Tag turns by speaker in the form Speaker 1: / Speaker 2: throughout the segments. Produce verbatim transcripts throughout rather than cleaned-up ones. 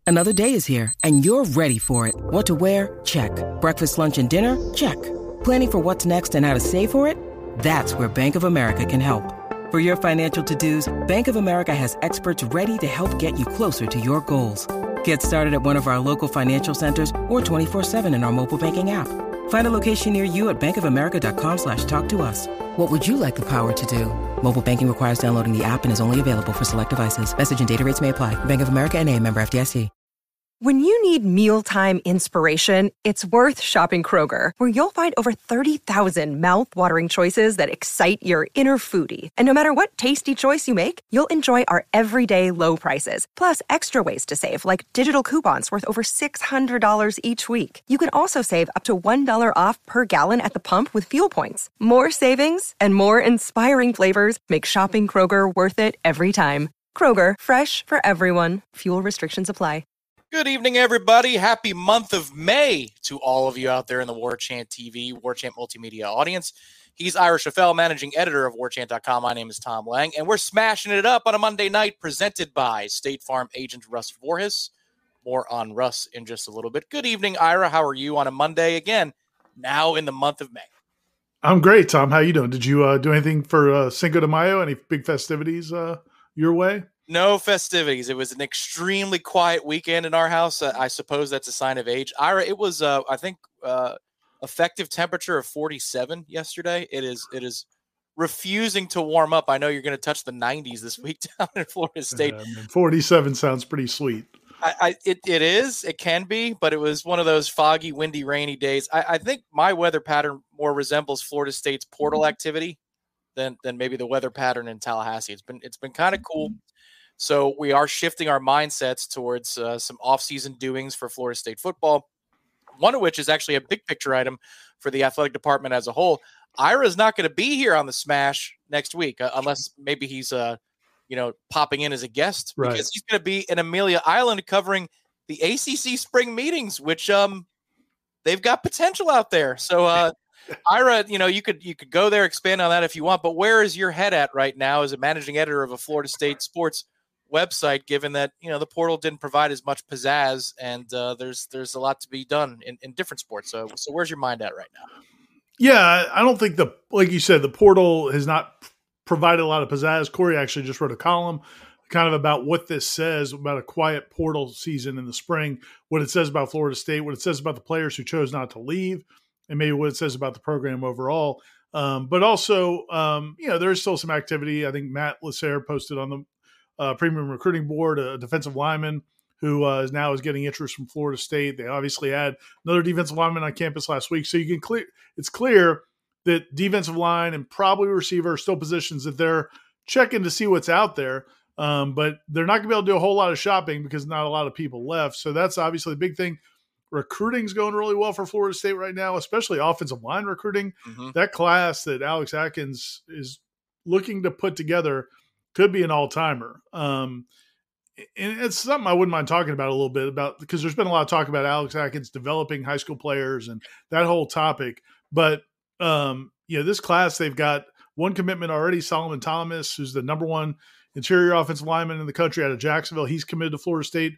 Speaker 1: Another day is here, and you're ready for it. What to wear? Check. Breakfast, lunch, and dinner? Check. Planning for what's next and how to save for it? That's where Bank of America can help. For your financial to-dos, Bank of America has experts ready to help get you closer to your goals. Get started at one of our local financial centers or twenty-four seven in our mobile banking app. Find a location near you at bankofamerica.com slash talk to us. What would you like the power to do? Mobile banking requires downloading the app and is only available for select devices. Message and data rates may apply. Bank of America N A, member F D I C.
Speaker 2: When you need mealtime inspiration, it's worth shopping Kroger, where you'll find over thirty thousand mouth-watering choices that excite your inner foodie. And no matter what tasty choice you make, you'll enjoy our everyday low prices, plus extra ways to save, like digital coupons worth over six hundred dollars each week. You can also save up to one dollar off per gallon at the pump with fuel points. More savings and more inspiring flavors make shopping Kroger worth it every time. Kroger, fresh for everyone. Fuel restrictions apply.
Speaker 3: Good evening, everybody. Happy month of May to all of you out there in the War Chant T V, War Chant Multimedia audience. He's Ira Schoffel, managing editor of war chant dot com. My name is Tom Lang, and we're smashing it up on a Monday night, presented by State Farm agent Russ Voorhis. More on Russ in just a little bit. Good evening, Ira. How are you on a Monday again, now in the month of May?
Speaker 4: I'm great, Tom. How you doing? Did you uh, do anything for uh, Cinco de Mayo? Any big festivities uh, your way?
Speaker 3: No festivities. It was an extremely quiet weekend in our house. Uh, I suppose that's a sign of age. Ira, it was, uh, I think, uh, effective temperature of forty-seven yesterday. It is it is refusing to warm up. I know you're going to touch the nineties this week down in Florida State.
Speaker 4: Uh, forty-seven sounds pretty sweet.
Speaker 3: I, I it, it is. It can be, but it was one of those foggy, windy, rainy days. I, I think my weather pattern more resembles Florida State's portal activity than than maybe the weather pattern in Tallahassee. It's been it's been kind of cool. So we are shifting our mindsets towards uh, some off-season doings for Florida State football, one of which is actually a big picture item for the athletic department as a whole. Ira is not going to be here on the Smash next week, uh, unless maybe he's uh, you know, popping in as a guest,
Speaker 4: right,
Speaker 3: because he's going to be in Amelia Island covering the A C C spring meetings, which um they've got potential out there. So uh, Ira, you know, you could you could go there, expand on that if you want, but where is your head at right now as a managing editor of a Florida State sports website, given that, you know, the portal didn't provide as much pizzazz, and uh, there's there's a lot to be done in, in different sports. So so where's your mind at right now?
Speaker 4: Yeah, I don't think the like you said, the portal has not provided a lot of pizzazz. Corey actually just wrote a column kind of about what this says about a quiet portal season in the spring, what it says about Florida State, what it says about the players who chose not to leave, and maybe what it says about the program overall. Um, but also, um, you know, there's still some activity. I think Matt Lasser posted on the Uh, premium recruiting board, a defensive lineman who uh, is now is getting interest from Florida State. They obviously had another defensive lineman on campus last week. So you can clear, it's clear that defensive line and probably receiver are still positions that they're checking to see what's out there. Um, but they're not going to be able to do a whole lot of shopping because not a lot of people left. So that's obviously the big thing. Recruiting's going really well for Florida State right now, especially offensive line recruiting. Mm-hmm. That class that Alex Atkins is looking to put together could be an all-timer. Um, and it's something I wouldn't mind talking about a little bit about, because there's been a lot of talk about Alex Atkins developing high school players and that whole topic. But, um, you know, this class, they've got one commitment already, Solomon Thomas, who's the number one interior offensive lineman in the country out of Jacksonville. He's committed to Florida State.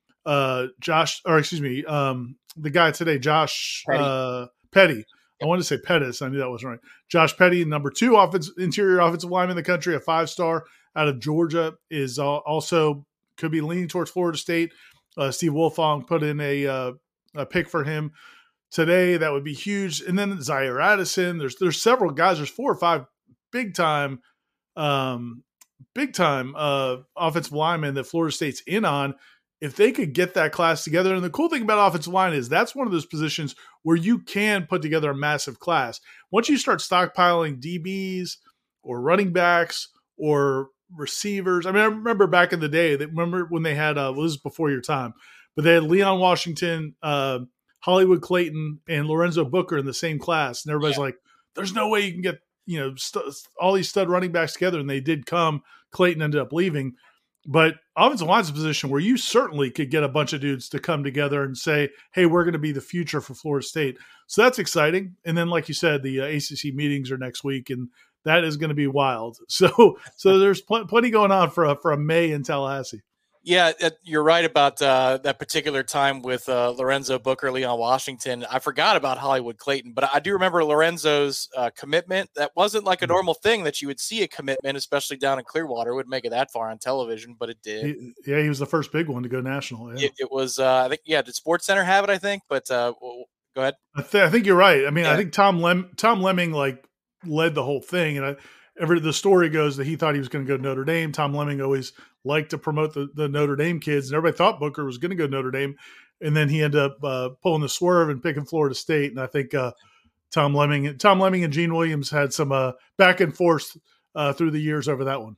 Speaker 4: Uh, Josh, or excuse me, um, the guy today, Josh Petty. Uh, Petty. I wanted to say Pettis. I knew that wasn't right. Josh Petty, number two offensive, interior offensive lineman in the country, a five-star out of Georgia, is uh, also could be leaning towards Florida State. Uh, Steve Wolfong put in a, uh, a pick for him today. That would be huge. And then Zaire Addison. There's there's several guys. There's four or five big time, um, big time uh, offensive linemen that Florida State's in on. If they could get that class together, and the cool thing about offensive line is that's one of those positions where you can put together a massive class. Once you start stockpiling D Bs or running backs or receivers. I mean, I remember back in the day, that remember when they had, uh, well, this is before your time, but they had Leon Washington, uh, Hollywood Clayton, and Lorenzo Booker in the same class. And everybody's yeah. like, there's no way you can get, you know, st- all these stud running backs together. And they did come. Clayton ended up leaving. But offensive line's a position where you certainly could get a bunch of dudes to come together and say, hey, we're going to be the future for Florida State. So that's exciting. And then, like you said, the uh, A C C meetings are next week, and that is going to be wild. So so there's pl- plenty going on for a, for a May in Tallahassee.
Speaker 3: Yeah, uh, you're right about uh, that particular time with uh, Lorenzo Booker, Leon Washington. I forgot about Hollywood Clayton, but I do remember Lorenzo's uh, commitment. That wasn't like a normal thing that you would see a commitment, especially down in Clearwater. It wouldn't make it that far on television, but it did.
Speaker 4: He, yeah, he was the first big one to go national. Yeah.
Speaker 3: It, it was, uh, I think, yeah, did SportsCenter have it, I think? But uh, well, go ahead.
Speaker 4: I, th- I think you're right. I mean,
Speaker 3: Yeah.
Speaker 4: I think Tom Lem- Tom Lemming like led the whole thing, and I, ever the story goes that he thought he was going to go to Notre Dame. Tom Lemming always liked to promote the, the Notre Dame kids, and everybody thought Booker was going to go to Notre Dame, and then he ended up uh, pulling the swerve and picking Florida State. And I think uh, Tom Lemming, Tom Lemming, and Gene Williams had some uh, back and forth uh, through the years over that one.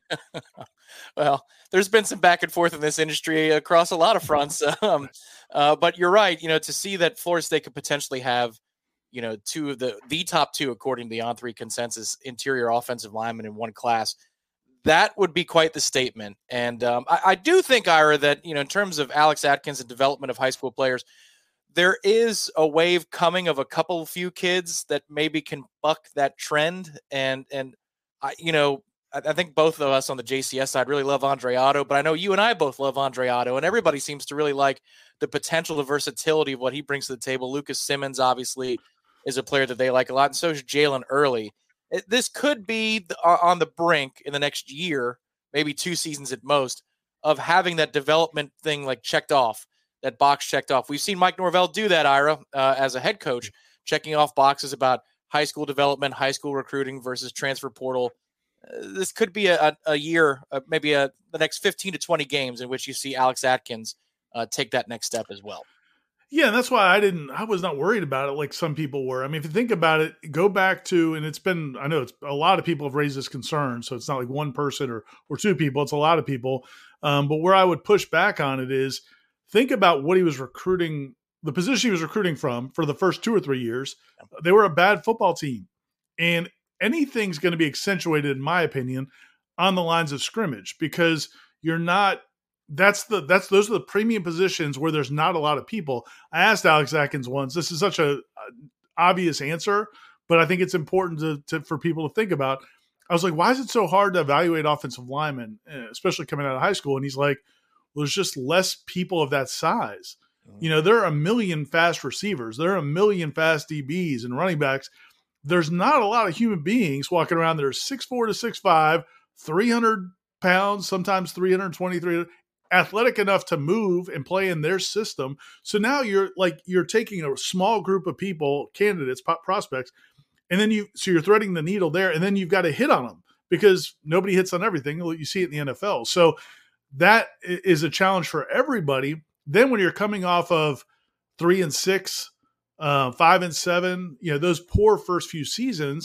Speaker 3: Well, there's been some back and forth in this industry across a lot of fronts. Um, uh, but you're right. You know, to see that Florida State could potentially have, you know, two of the, the top two, according to the On three consensus, interior offensive linemen in one class, that would be quite the statement. And um, I, I do think, Ira, that, you know, in terms of Alex Atkins and development of high school players, there is a wave coming of a couple few kids that maybe can buck that trend. And, and I, you know, I think both of us on the J C S side really love Andre Otto, but I know you and I both love Andre Otto, and everybody seems to really like the potential, the versatility of what he brings to the table. Lucas Simmons, obviously, is a player that they like a lot, and so is Jalen Early. It, this could be the, uh, on the brink in the next year, maybe two seasons at most, of having that development thing like checked off, that box checked off. We've seen Mike Norvell do that, Ira, uh, as a head coach, checking off boxes about high school development, high school recruiting versus transfer portal. Uh, this could be a, a year, uh, maybe a, the next fifteen to twenty games in which you see Alex Atkins uh, take that next step as well.
Speaker 4: Yeah, and that's why I didn't, I was not worried about it like some people were. I mean, if you think about it, go back to, and it's been, I know it's a lot of people have raised this concern, so it's not like one person or, or two people, it's a lot of people. Um, but where I would push back on it is think about what he was recruiting, the position he was recruiting from for the first two or three years. They were a bad football team. And anything's going to be accentuated, in my opinion, on the lines of scrimmage, because you're not, that's the, that's, those are the premium positions where there's not a lot of people. I asked Alex Atkins once, this is such a, a obvious answer, but I think it's important to, to, for people to think about. I was like, why is it so hard to evaluate offensive linemen, especially coming out of high school? And he's like, well, there's just less people of that size. You know, there are a million fast receivers. There are a million fast D Bs and running backs. There's not a lot of human beings walking around that are six four to six five, three hundred pounds, sometimes three hundred twenty, three hundred, athletic enough to move and play in their system. So now you're like, you're taking a small group of people, candidates, prospects, and then you, so you're threading the needle there, and then you've got to hit on them because nobody hits on everything. You see it in the N F L. So that is a challenge for everybody. Then when you're coming off of three and six, Uh, five and seven, you know, those poor first few seasons.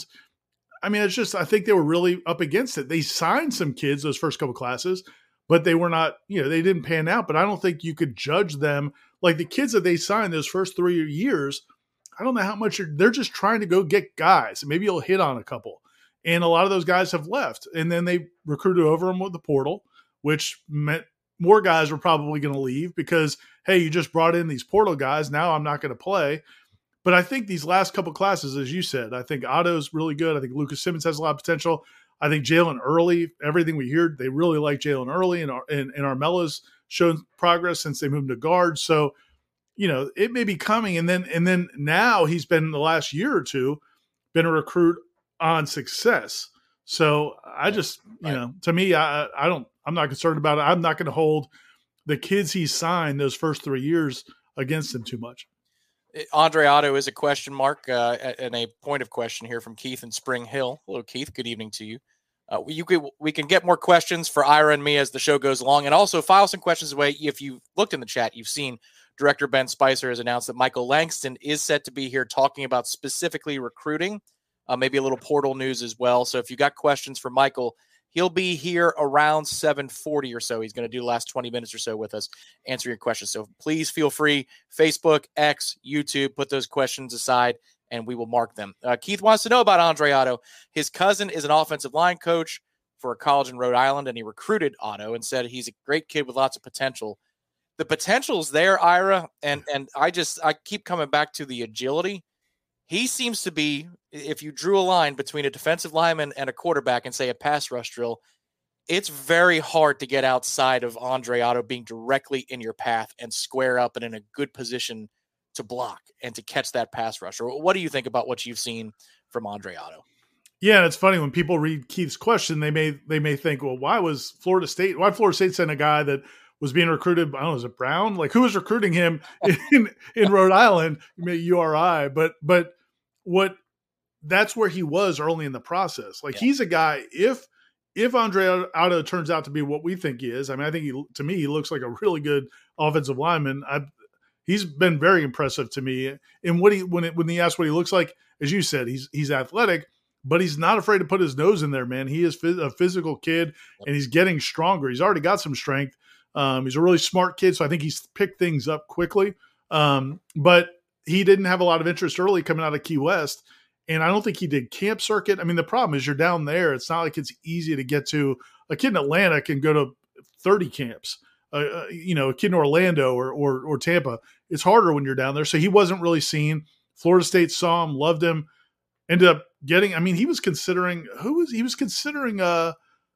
Speaker 4: I mean, it's just, I think they were really up against it. They signed some kids those first couple classes, but they were not, you know, they didn't pan out. But I don't think you could judge them like the kids that they signed those first three years. I don't know how much you're, they're just trying to go get guys. Maybe you'll hit on a couple. And a lot of those guys have left. And then they recruited over them with the portal, which meant more guys were probably going to leave because, hey, you just brought in these portal guys. Now I'm not going to play. But I think these last couple classes, as you said, I think Otto's really good. I think Lucas Simmons has a lot of potential. I think Jalen Early, everything we hear, they really like Jalen Early, and, and, and Armella's shown progress since they moved to guard. So, you know, it may be coming. And then, and then now he's been the last year or two, been a recruit on success. So I just, you know, to me, I, I don't, I'm not concerned about it. I'm not going to hold the kids he signed those first three years against him too much.
Speaker 3: Andre Otto is a question mark uh, and a point of question here from Keith in Spring Hill. Hello, Keith. Good evening to you. Uh, you could, we can get more questions for Ira and me as the show goes along. And also file some questions away. If you've looked in the chat, you've seen Director Ben Spicer has announced that Michael Langston is set to be here talking about specifically recruiting, uh, maybe a little portal news as well. So if you got questions for Michael, he'll be here around seven forty or so. He's going to do the last twenty minutes or so with us, answering your questions. So please feel free, Facebook, X, YouTube, put those questions aside, and we will mark them. Uh, Keith wants to know about Andre Otto. His cousin is an offensive line coach for a college in Rhode Island, and he recruited Otto and said he's a great kid with lots of potential. The potential's there, Ira, and and I just I keep coming back to the agility. He seems to be, if you drew a line between a defensive lineman and a quarterback and say a pass rush drill, it's very hard to get outside of Andre Otto being directly in your path and square up and in a good position to block and to catch that pass rusher. What do you think about what you've seen from Andre Otto?
Speaker 4: Yeah, it's funny when people read Keith's question, they may they may think, well, why was Florida State? Why Florida State sent a guy that was being recruited? I don't know, is it Brown? Like, who was recruiting him in in Rhode Island? U R I, but but what that's where he was early in the process. Like, yeah. He's a guy. If if Andre Otto turns out to be what we think he is, I mean, I think he, to me, he looks like a really good offensive lineman. I, he's been very impressive to me. And what he when it, when he asked what he looks like, as you said, he's he's athletic. But he's not afraid to put his nose in there, man. He is phys- a physical kid, and he's getting stronger. He's already got some strength. Um, he's a really smart kid, so I think he's picked things up quickly. Um, but he didn't have a lot of interest early coming out of Key West, and I don't think he did camp circuit. I mean, the problem is you're down there. It's not like it's easy to get to. A kid in Atlanta can go to thirty camps. Uh, you know, a kid in Orlando or, or or Tampa. It's harder when you're down there. So he wasn't really seen. Florida State saw him, loved him. Ended up getting, I mean, he was considering, who was, he was considering, uh,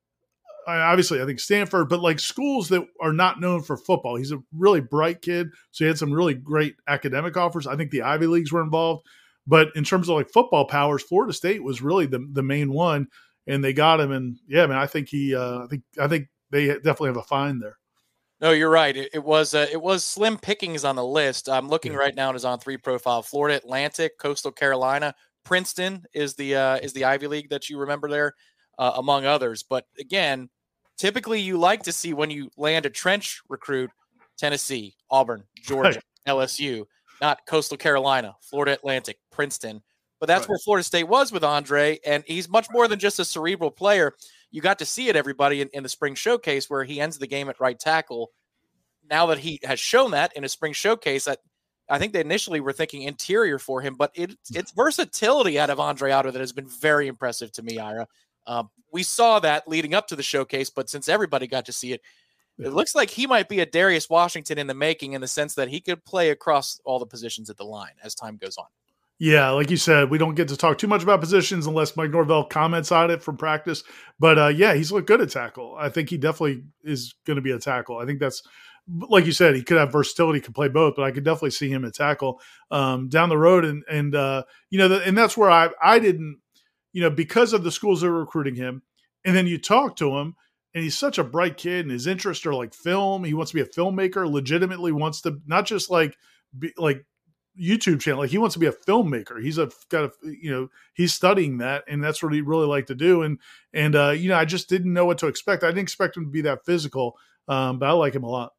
Speaker 4: obviously, I think Stanford, but like schools that are not known for football. He's a really bright kid. So he had some really great academic offers. I think the Ivy Leagues were involved. But in terms of like football powers, Florida State was really the, the main one. And they got him. And yeah, man, I think he, uh, I think, I think they definitely have a find there.
Speaker 3: No, you're right. It, it was uh, it was slim pickings on the list. I'm looking yeah. right now at his on three profile. Florida Atlantic, Coastal Carolina, Princeton is the uh, is the Ivy League that you remember there, uh, among others. But again, typically you like to see when you land a trench recruit, Tennessee, Auburn, Georgia, right. L S U, not Coastal Carolina, Florida Atlantic, Princeton. But that's right. where Florida State was with Andre, and he's much more than just a cerebral player. You got to see it, everybody, in, in the spring showcase where he ends the game at right tackle. Now that he has shown that in a spring showcase, I, I think they initially were thinking interior for him, but it, it's versatility out of Andre Otto that has been very impressive to me, Ira. Um, we saw that leading up to the showcase, but since everybody got to see it, it looks like he might be a Darius Washington in the making, in the sense that he could play across all the positions at the line as time goes on.
Speaker 4: Yeah, like you said, we don't get to talk too much about positions unless Mike Norvell comments on it from practice. But uh, yeah, he's looked good at tackle. I think he definitely is going to be a tackle. I think that's, like you said, he could have versatility, could play both, but I could definitely see him at tackle um, down the road. And, and uh, you know, the, and that's where I, I didn't, you know, because of the schools that are recruiting him. And then you talk to him, and he's such a bright kid, and his interests are like film. He wants to be a filmmaker, legitimately wants to, not just like, be like, YouTube channel. Like, he wants to be a filmmaker. He's a got a, you know, he's studying that, and that's what he really liked to do. And, and, uh, you know, I just didn't know what to expect. I didn't expect him to be that physical. Um, but I like him a lot.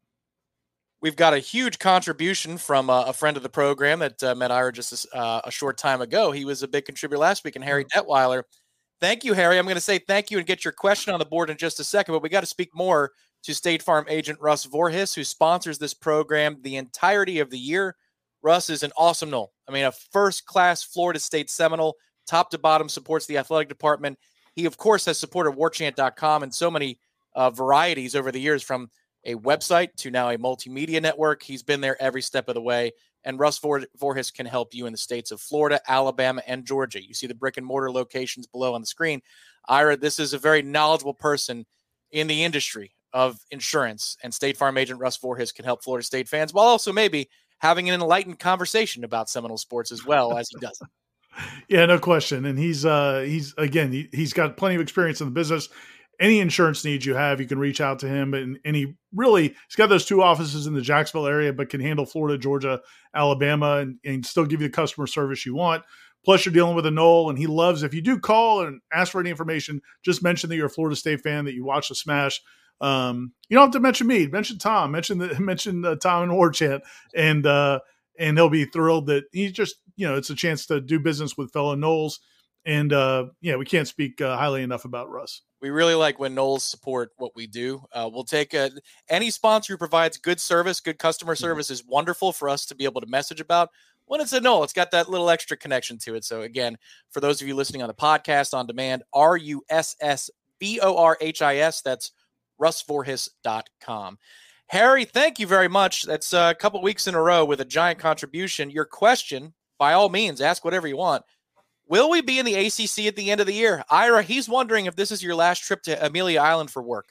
Speaker 3: We've got a huge contribution from uh, a friend of the program that uh, met Ira just a, uh, a short time ago. He was a big contributor last week, and Harry Detweiler. Thank you, Harry. I'm going to say thank you and get your question on the board in just a second, but we got to speak more to State Farm agent Russ Vorhis, who sponsors this program the entirety of the year. Russ is an awesome Nole. I mean, a first-class Florida State Seminole, top to bottom, supports the athletic department. He, of course, has supported war chant dot com and so many uh, varieties over the years, from a website to now a multimedia network. He's been there every step of the way. And Russ Vor- Vorhis can help you in the states of Florida, Alabama, and Georgia. You see the brick-and-mortar locations below on the screen. Ira, this is a very knowledgeable person in the industry of insurance, and State Farm agent Russ Vorhis can help Florida State fans, while also maybe having an enlightened conversation about Seminole sports as well, as he does.
Speaker 4: Yeah, no question. And he's, uh, he's again, he, he's got plenty of experience in the business. Any insurance needs you have, you can reach out to him. And, and he really, he's got those two offices in the Jacksonville area, but can handle Florida, Georgia, Alabama, and, and still give you the customer service you want. Plus, you're dealing with a Nole, and he loves, if you do call and ask for any information, just mention that you're a Florida State fan, that you watch the Smash. Um, you don't have to mention me. Mention Tom. Mention the mention uh, Tom and War Chant, and uh, and he'll be thrilled that he's just, you know, it's a chance to do business with fellow Noles. And uh, yeah, we can't speak uh, highly enough about Russ.
Speaker 3: We really like when Noles support what we do. Uh, we'll take a, any sponsor who provides good service, good customer service is wonderful for us to be able to message about. When it's a Nole, it's got that little extra connection to it. So again, for those of you listening on the podcast on demand, R U S S V O R H I S. That's russ vorhis dot com. Harry, thank you very much. That's a couple weeks in a row with a giant contribution. Your question, by all means, ask whatever you want. Will we be in the A C C at the end of the year? Ira, he's wondering if this is your last trip to Amelia Island for work.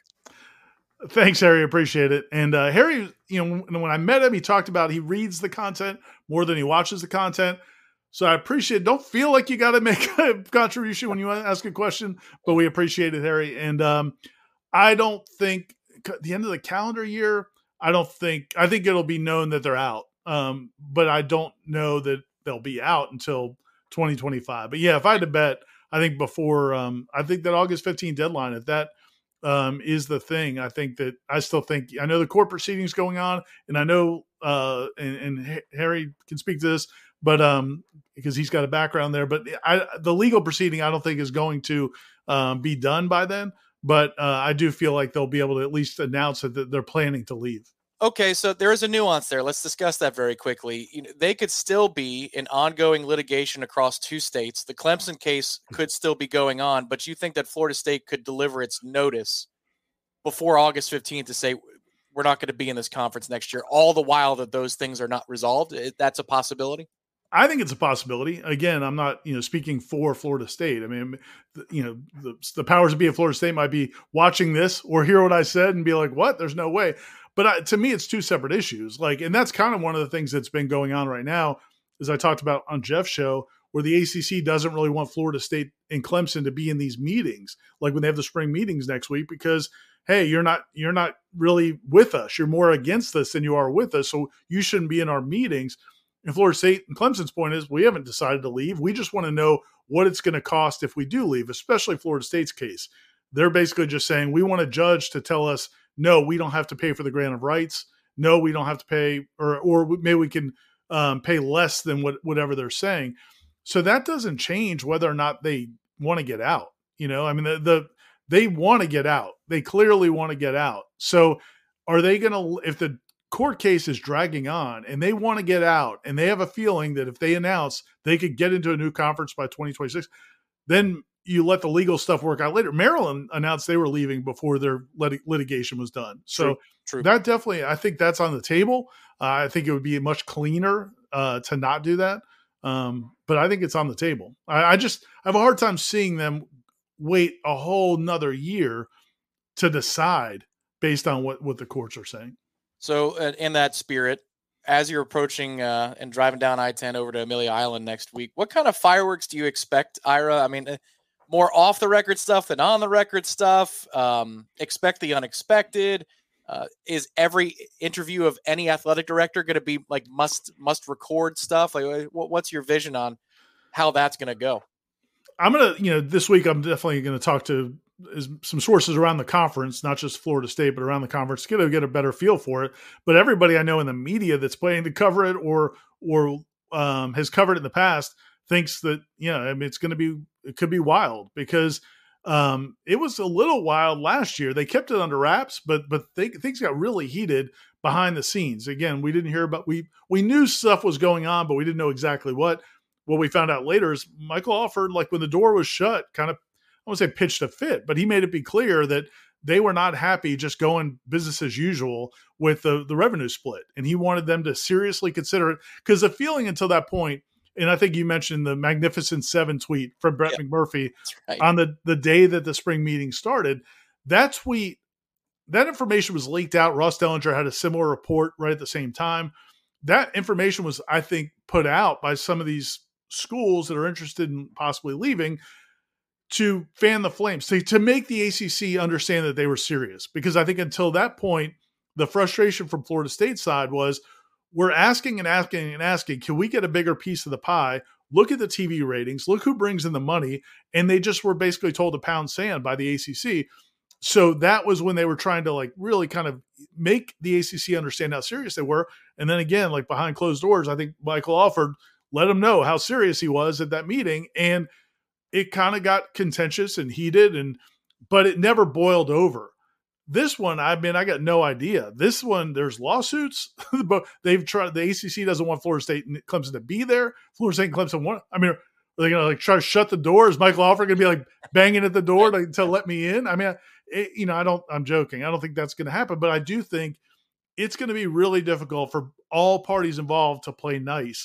Speaker 4: Thanks, Harry. Appreciate it. And uh, Harry, you know, when I met him, he talked about he reads the content more than he watches the content. So I appreciate it. Don't feel like you got to make a contribution when you ask a question, but we appreciate it, Harry. And um, I don't think at the end of the calendar year, I don't think, I think it'll be known that they're out. Um, but I don't know that they'll be out until twenty twenty-five. But yeah, if I had to bet, I think before, um, I think that August fifteenth deadline, if that um, is the thing, I think that I still think, I know the court proceedings going on, and I know, uh, and, and Harry can speak to this, but um, because he's got a background there, but I, the legal proceeding, I don't think is going to um, be done by then. But uh, I do feel like they'll be able to at least announce that they're planning to leave.
Speaker 3: Okay, so there is a nuance there. Let's discuss that very quickly. You know, they could still be in ongoing litigation across two states. The Clemson case could still be going on, but you think that Florida State could deliver its notice before August fifteenth to say we're not going to be in this conference next year, all the while that those things are not resolved? That's a possibility?
Speaker 4: I think it's a possibility. Again, I'm not, you know, speaking for Florida State. I mean, you know, the, the powers that be at Florida State might be watching this or hear what I said and be like, what? There's no way. But I, to me, it's two separate issues. Like, and that's kind of one of the things that's been going on right now, as I talked about on Jeff's show, where the A C C doesn't really want Florida State and Clemson to be in these meetings, like when they have the spring meetings next week, because, hey, you're not, you're not really with us. You're more against us than you are with us. So you shouldn't be in our meetings. And Florida State and Clemson's point is we haven't decided to leave. We just want to know what it's going to cost if we do leave, especially Florida State's case. They're basically just saying we want a judge to tell us, no, we don't have to pay for the grant of rights. No, we don't have to pay, or or maybe we can um, pay less than what whatever they're saying. So that doesn't change whether or not they want to get out. You know, I mean, the, the they want to get out. They clearly want to get out. So are they going to, if the court case is dragging on and they want to get out and they have a feeling that if they announce they could get into a new conference by twenty twenty-six, then you let the legal stuff work out later. Maryland announced they were leaving before their lit- litigation was done. So
Speaker 3: True. True.
Speaker 4: that definitely, I think that's on the table. Uh, I think it would be much cleaner uh, to not do that. Um, but I think it's on the table. I, I just I have a hard time seeing them wait a whole nother year to decide based on what, what the courts are saying.
Speaker 3: So uh, in that spirit, as you're approaching uh, and driving down I ten over to Amelia Island next week, what kind of fireworks do you expect, Ira? I mean, uh, more off the record stuff than on the record stuff. Um, expect the unexpected. Uh, is every interview of any athletic director going to be like must must record stuff? Like, what, what's your vision on how that's going to go?
Speaker 4: I'm gonna, you know, this week I'm definitely going to talk to some sources around the conference, not just Florida State, but around the conference, to get a better feel for it. But everybody I know in the media that's planning to cover it or or um, has covered it in the past thinks that, you know, I mean, it's going to be, it could be wild because um, it was a little wild last year. They kept it under wraps, but but they, things got really heated behind the scenes. Again, we didn't hear about, we we knew stuff was going on, but we didn't know exactly what. What we found out later is Michael Alford, like when the door was shut, kind of, I won't say pitched a fit, but he made it be clear that they were not happy just going business as usual with the, the revenue split. And he wanted them to seriously consider it because the feeling until that point, and I think you mentioned the Magnificent Seven tweet from Brett yeah, McMurphy right. on the, the day that the spring meeting started. That tweet, that information was leaked out. Ross Dellinger had a similar report right at the same time. That information was, I think, put out by some of these schools that are interested in possibly leaving to fan the flames, to, to make the A C C understand that they were serious. Because I think until that point, the frustration from Florida State side was, we're asking and asking and asking, can we get a bigger piece of the pie? Look at the T V ratings. Look who brings in the money. And they just were basically told to pound sand by the A C C. So that was when they were trying to like really kind of make the A C C understand how serious they were. And then again, like behind closed doors, I think Michael Alford let them know how serious he was at that meeting. And it kind of got contentious and heated, and but it never boiled over. This one, I mean, I got no idea. This one, there's lawsuits, but they've tried. The A C C doesn't want Florida State and Clemson to be there. Florida State and Clemson want. I mean, are they going to like try to shut the door? Is Michael Alford going to be like banging at the door to, to let me in? I mean, it, you know, I don't. I'm joking. I don't think that's going to happen, but I do think it's going to be really difficult for all parties involved to play nice.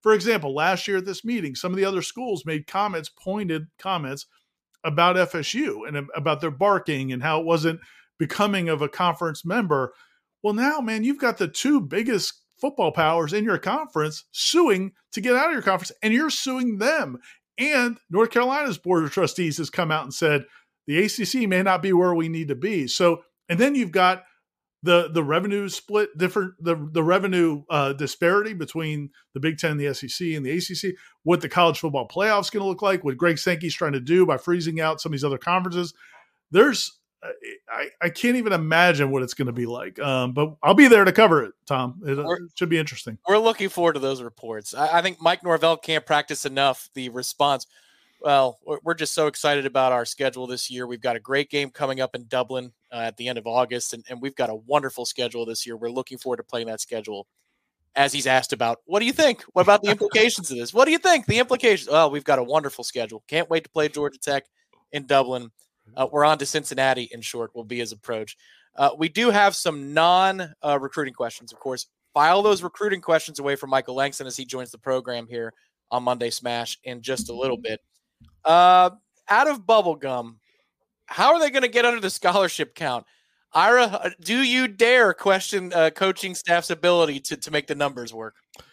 Speaker 4: for example, last year at this meeting, some of the other schools made comments, pointed comments about F S U and about their barking and how it wasn't becoming of a conference member. Well, now, man, you've got the two biggest football powers in your conference suing to get out of your conference, and you're suing them. And North Carolina's Board of Trustees has come out and said the A C C may not be where we need to be. So, and then you've got the the revenue split, different the the revenue uh, disparity between the Big Ten, the S E C, and the A C C. What the college football playoffs going to look like? What Greg Sankey's trying to do by freezing out some of these other conferences? There's I, I can't even imagine what it's going to be like. Um, but I'll be there to cover it, Tom. It, it should be interesting.
Speaker 3: We're looking forward to those reports. I, I think Mike Norvell can't practice enough the response. Well, we're, we're just so excited about our schedule this year. We've got a great game coming up in Dublin uh, at the end of August, and, and we've got a wonderful schedule this year. We're looking forward to playing that schedule. As he's asked about, what do you think? What about the implications of this? What do you think? The implications? Well, we've got a wonderful schedule. Can't wait to play Georgia Tech in Dublin. Uh, we're on to Cincinnati, in short, will be his approach. Uh, we do have some non-recruiting uh, questions, of course. File those recruiting questions away from Michael Langston as he joins the program here on Monday Smash in just a little bit. Uh, out of Bubblegum, how are they going to get under the scholarship count? Ira, do you dare question uh, coaching staff's ability to, to make the numbers work?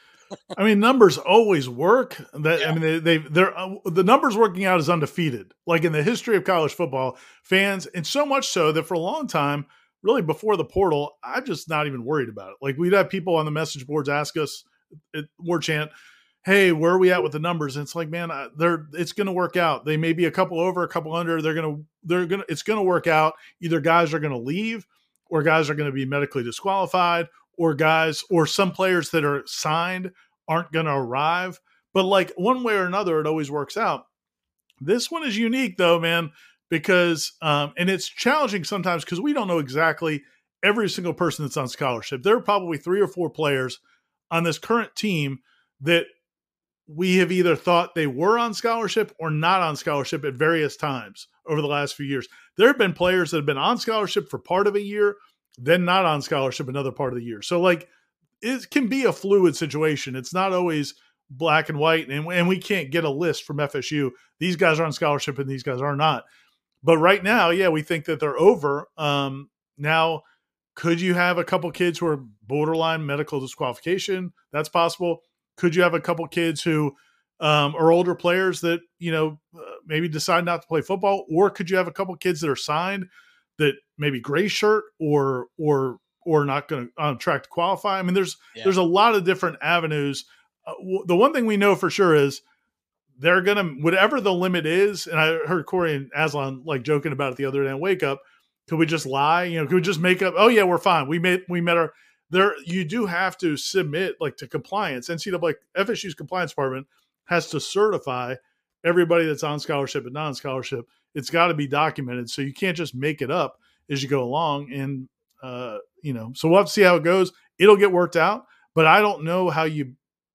Speaker 4: I mean, numbers always work. That yeah. I mean, they, they they're uh, the numbers working out is undefeated, like in the history of college football. Fans, and so much so that for a long time, really before the portal, I'm just not even worried about it. Like we'd have people on the message boards ask us at War Chant, "Hey, where are we at with the numbers?" And it's like, man, I, they're it's going to work out. They may be a couple over, a couple under. They're gonna they're gonna it's going to work out. Either guys are going to leave, or guys are going to be medically disqualified, or guys or some players that are signed aren't going to arrive. But like one way or another, it always works out. This one is unique though, man, because, um, and it's challenging sometimes because we don't know exactly every single person that's on scholarship. There are probably three or four players on this current team that we have either thought they were on scholarship or not on scholarship at various times over the last few years. There have been players that have been on scholarship for part of a year, then not on scholarship another part of the year. So like it can be a fluid situation. It's not always black and white, and, and we can't get a list from F S U. These guys are on scholarship and these guys are not. But right now, yeah, we think that they're over. Um, now, could you have a couple kids who are borderline medical disqualification? That's possible. Could you have a couple kids who um, are older players that, you know, uh, maybe decide not to play football? Or could you have a couple kids that are signed that maybe gray shirt or or or not going to on track to qualify? I mean, there's yeah. there's a lot of different avenues. Uh, w- the one thing we know for sure is they're going to, whatever the limit is, and I heard Corey and Aslan like joking about it the other day on Wake Up, could we just lie? You know, could we just make up, oh yeah, we're fine. We made, we met our, there, you do have to submit like to compliance. N C double A, F S U's compliance department has to certify everybody that's on scholarship and non-scholarship. It's got to be documented. So you can't just make it up as you go along. And, uh, you know, so we'll have to see how it goes. It'll get worked out, but I don't know how you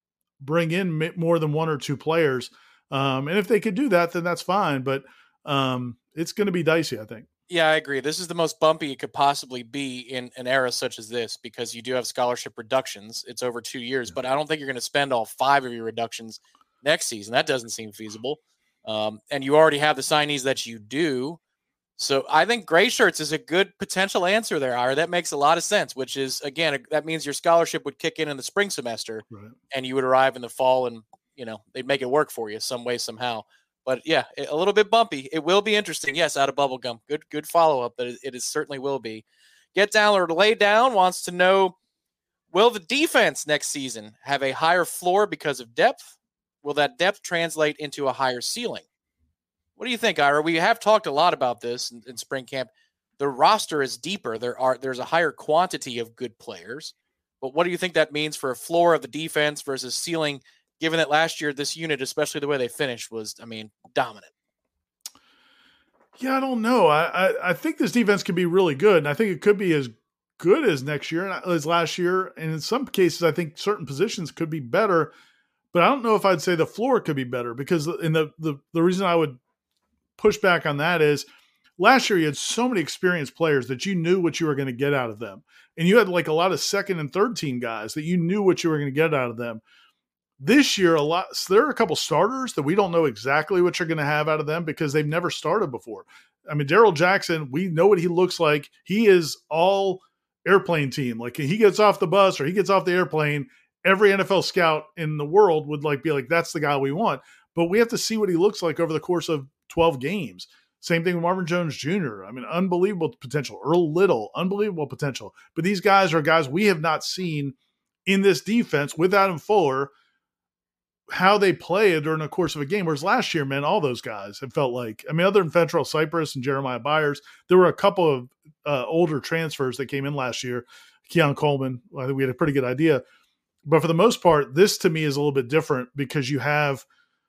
Speaker 4: bring in more than one or two players. Um, and if they could do that, then that's fine. But um, it's going to be dicey, I think.
Speaker 3: Yeah, I agree. This is the most bumpy it could possibly be in an era such as this, because you do have scholarship reductions. It's over two years, yeah. but I don't think you're going to spend all five of your reductions next season. That doesn't seem feasible. Um, and you already have the signees that you do. So I think gray shirts is a good potential answer there, Ira. That makes a lot of sense, which is, again, that means your scholarship would kick in in the spring semester
Speaker 4: right.
Speaker 3: and you would arrive in the fall and, you know, they'd make it work for you some way, somehow. But yeah, a little bit bumpy. It will be interesting. Yes, out of Bubblegum. Good, good follow-up, but it is certainly will be. Get Down or Lay Down wants to know, will the defense next season have a higher floor because of depth? Will that depth translate into a higher ceiling? What do you think, Ira? We have talked a lot about this in, in spring camp. The roster is deeper. There are there's a higher quantity of good players. But what do you think that means for a floor of the defense versus ceiling, given that last year this unit, especially the way they finished, was, I mean, dominant?
Speaker 4: Yeah, I don't know. I, I, I think this defense could be really good, and I think it could be as good as next year, as last year. And in some cases, I think certain positions could be better. But I don't know if I'd say the floor could be better, because in the the, the reason I would push back on that is last year you had so many experienced players that you knew what you were going to get out of them. And you had like a lot of second and third team guys that you knew what you were going to get out of them. this year, a lot, so there are a couple starters that we don't know exactly what you're going to have out of them because they've never started before. I mean, Darrell Jackson, we know what he looks like. He is all airplane team. Like he gets off the bus or he gets off the airplane, every N F L scout in the world would like be like, that's the guy we want. But we have to see what he looks like over the course of twelve games. Same thing with Marvin Jones Junior I mean, unbelievable potential. Earl Little, unbelievable potential. But these guys are guys we have not seen in this defense with Adam Fuller, how they play during the course of a game. Whereas last year, man, all those guys, it felt like, I mean, other than Fentrell Cypress and Jeremiah Byers, there were a couple of uh, older transfers that came in last year. Keon Coleman, I think we had a pretty good idea. But for the most part, this to me is a little bit different because you have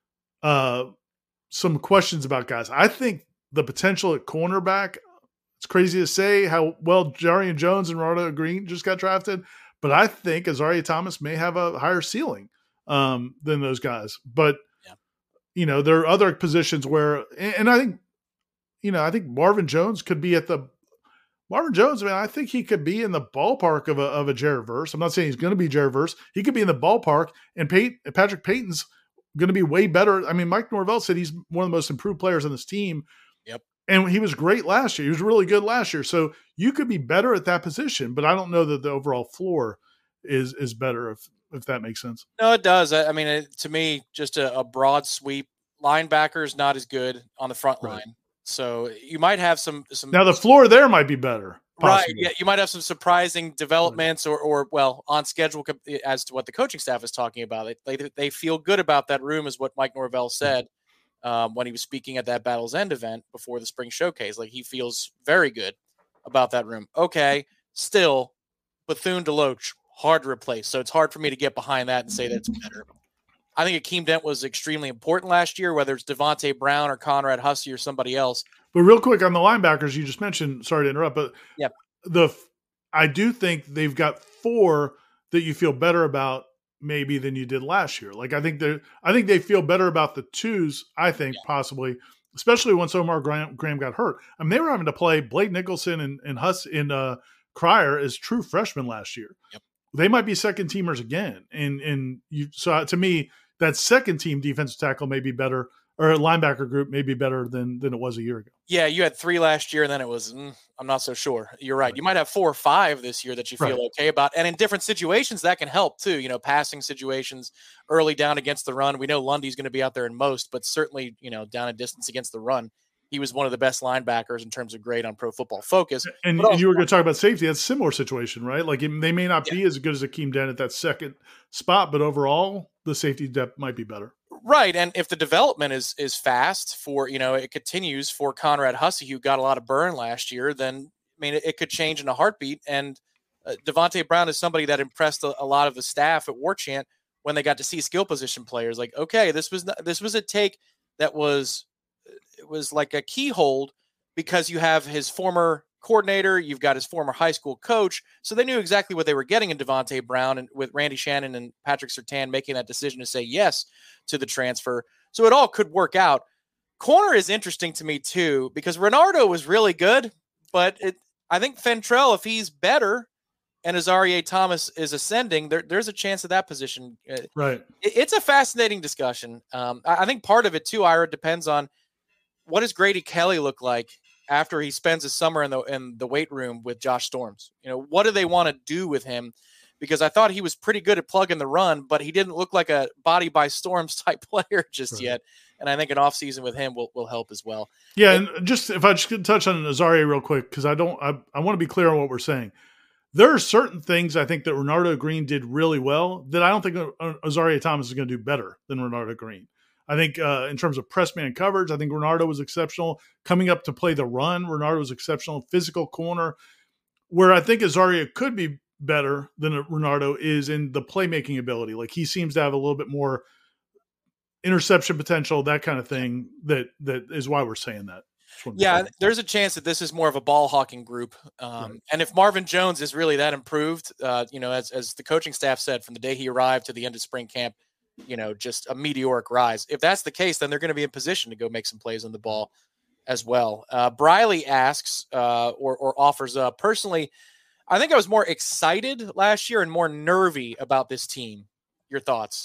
Speaker 4: uh, some questions about guys. I think the potential at cornerback, it's crazy to say how well Jarian Jones and Ronaldo Green just got drafted, but I think Azareye'h Thomas may have a higher ceiling um, than those guys. But, yeah. you know, there are other positions where, and I think, you know, I think Marvin Jones could be at the, Marvin Jones, I mean, I think he could be in the ballpark of a, of a Jared Verse. I'm not saying he's going to be Jared Verse. He could be in the ballpark, and Peyton, Patrick Payton's going to be way better. I mean, Mike Norvell said he's one of the most improved players on this team.
Speaker 3: Yep.
Speaker 4: And he was great last year. He was really good last year. So you could be better at that position, but I don't know that the overall floor is is better, if if that makes sense.
Speaker 3: No, it does. I, I mean, it, to me, just a, a broad sweep. Linebackers not as good on the front line. Right. So you might have some, some.
Speaker 4: Now the floor there might be better.
Speaker 3: Possibly. Right. Yeah. You might have some surprising developments or, or well, on schedule as to what the coaching staff is talking about. They, they, they feel good about that room, is what Mike Norvell said um, when he was speaking at that Battle's End event before the spring showcase. Like, he feels very good about that room. Okay. Still, Bethune-Deloach, hard to replace. So it's hard for me to get behind that and say that it's better. I think Akeem Dent was extremely important last year, whether it's Devontae Brown or Conrad Hussey or somebody else.
Speaker 4: But real quick on the linebackers, you just mentioned, sorry to interrupt, but
Speaker 3: yep.
Speaker 4: the I do think they've got four that you feel better about maybe than you did last year. Like I think they I think they feel better about the twos, I think, yeah. possibly, especially once Omar Graham, Graham got hurt. I mean, they were having to play Blake Nicholson and, and Huss in uh, Cryer as true freshmen last year.
Speaker 3: Yep.
Speaker 4: They might be second teamers again. And and you so to me, that second team defensive tackle may be better, or a linebacker group may be better than than it was a year ago.
Speaker 3: Yeah, you had three last year, and then it was, mm, I'm not so sure. You're right. You might have four or five this year that you feel right. okay about. And in different situations, that can help too. You know, passing situations, early down against the run. We know Lundy's going to be out there in most, but certainly, you know, down a distance against the run. He was one of the best linebackers in terms of grade on Pro Football Focus.
Speaker 4: And also, you were going to talk about safety. That's a similar situation, right? Like it, they may not yeah. be as good as Akeem Dent at that second spot, but overall, the safety depth might be better.
Speaker 3: Right. And if the development is is fast for, you know, it continues for Conrad Hussey, who got a lot of burn last year, then, I mean, it, it could change in a heartbeat. And uh, Devontae Brown is somebody that impressed a, a lot of the staff at War Chant when they got to see skill position players. Like, okay, this was not, this was a take that was, it was like a keyhole because you have his former coordinator, you've got his former high school coach. So they knew exactly what they were getting in Devontae Brown, and with Randy Shannon and Patrick Surtain making that decision to say yes to the transfer. So it all could work out. Corner is interesting to me too, because Renardo was really good, but it, I think Fentrell, if he's better and Azareye'h Thomas is ascending, there, there's a chance of that position.
Speaker 4: Right.
Speaker 3: It, it's a fascinating discussion. Um, I, I think part of it too, Ira, depends on what does Grady Kelly look like after he spends a summer in the in the weight room with Josh Storms. You know, what do they want to do with him? Because I thought he was pretty good at plugging the run, but he didn't look like a body by Storms type player just right. yet. And I think an offseason with him will, will help as well.
Speaker 4: Yeah,
Speaker 3: and,
Speaker 4: and just if I just could touch on Azareye'h real quick, because I don't I, I want to be clear on what we're saying. There are certain things I think that Renardo Green did really well that I don't think Azareye'h Thomas is going to do better than Renardo Green. I think uh, in terms of press man coverage, I think Renardo was exceptional. Coming up to play the run, Renardo was exceptional. Physical corner. Where I think Azareye'h could be better than Renardo is in the playmaking ability. Like he seems to have a little bit more interception potential, that kind of thing. That that is why we're saying that.
Speaker 3: Yeah, there's a chance that this is more of a ball hawking group. Um, right. And if Marvin Jones is really that improved, uh, you know, as as the coaching staff said, from the day he arrived to the end of spring camp, you know, just a meteoric rise. If that's the case, then they're going to be in position to go make some plays on the ball as well. Uh, Briley asks uh, or, or offers up, personally, I think I was more excited last year and more nervy about this team. Your thoughts?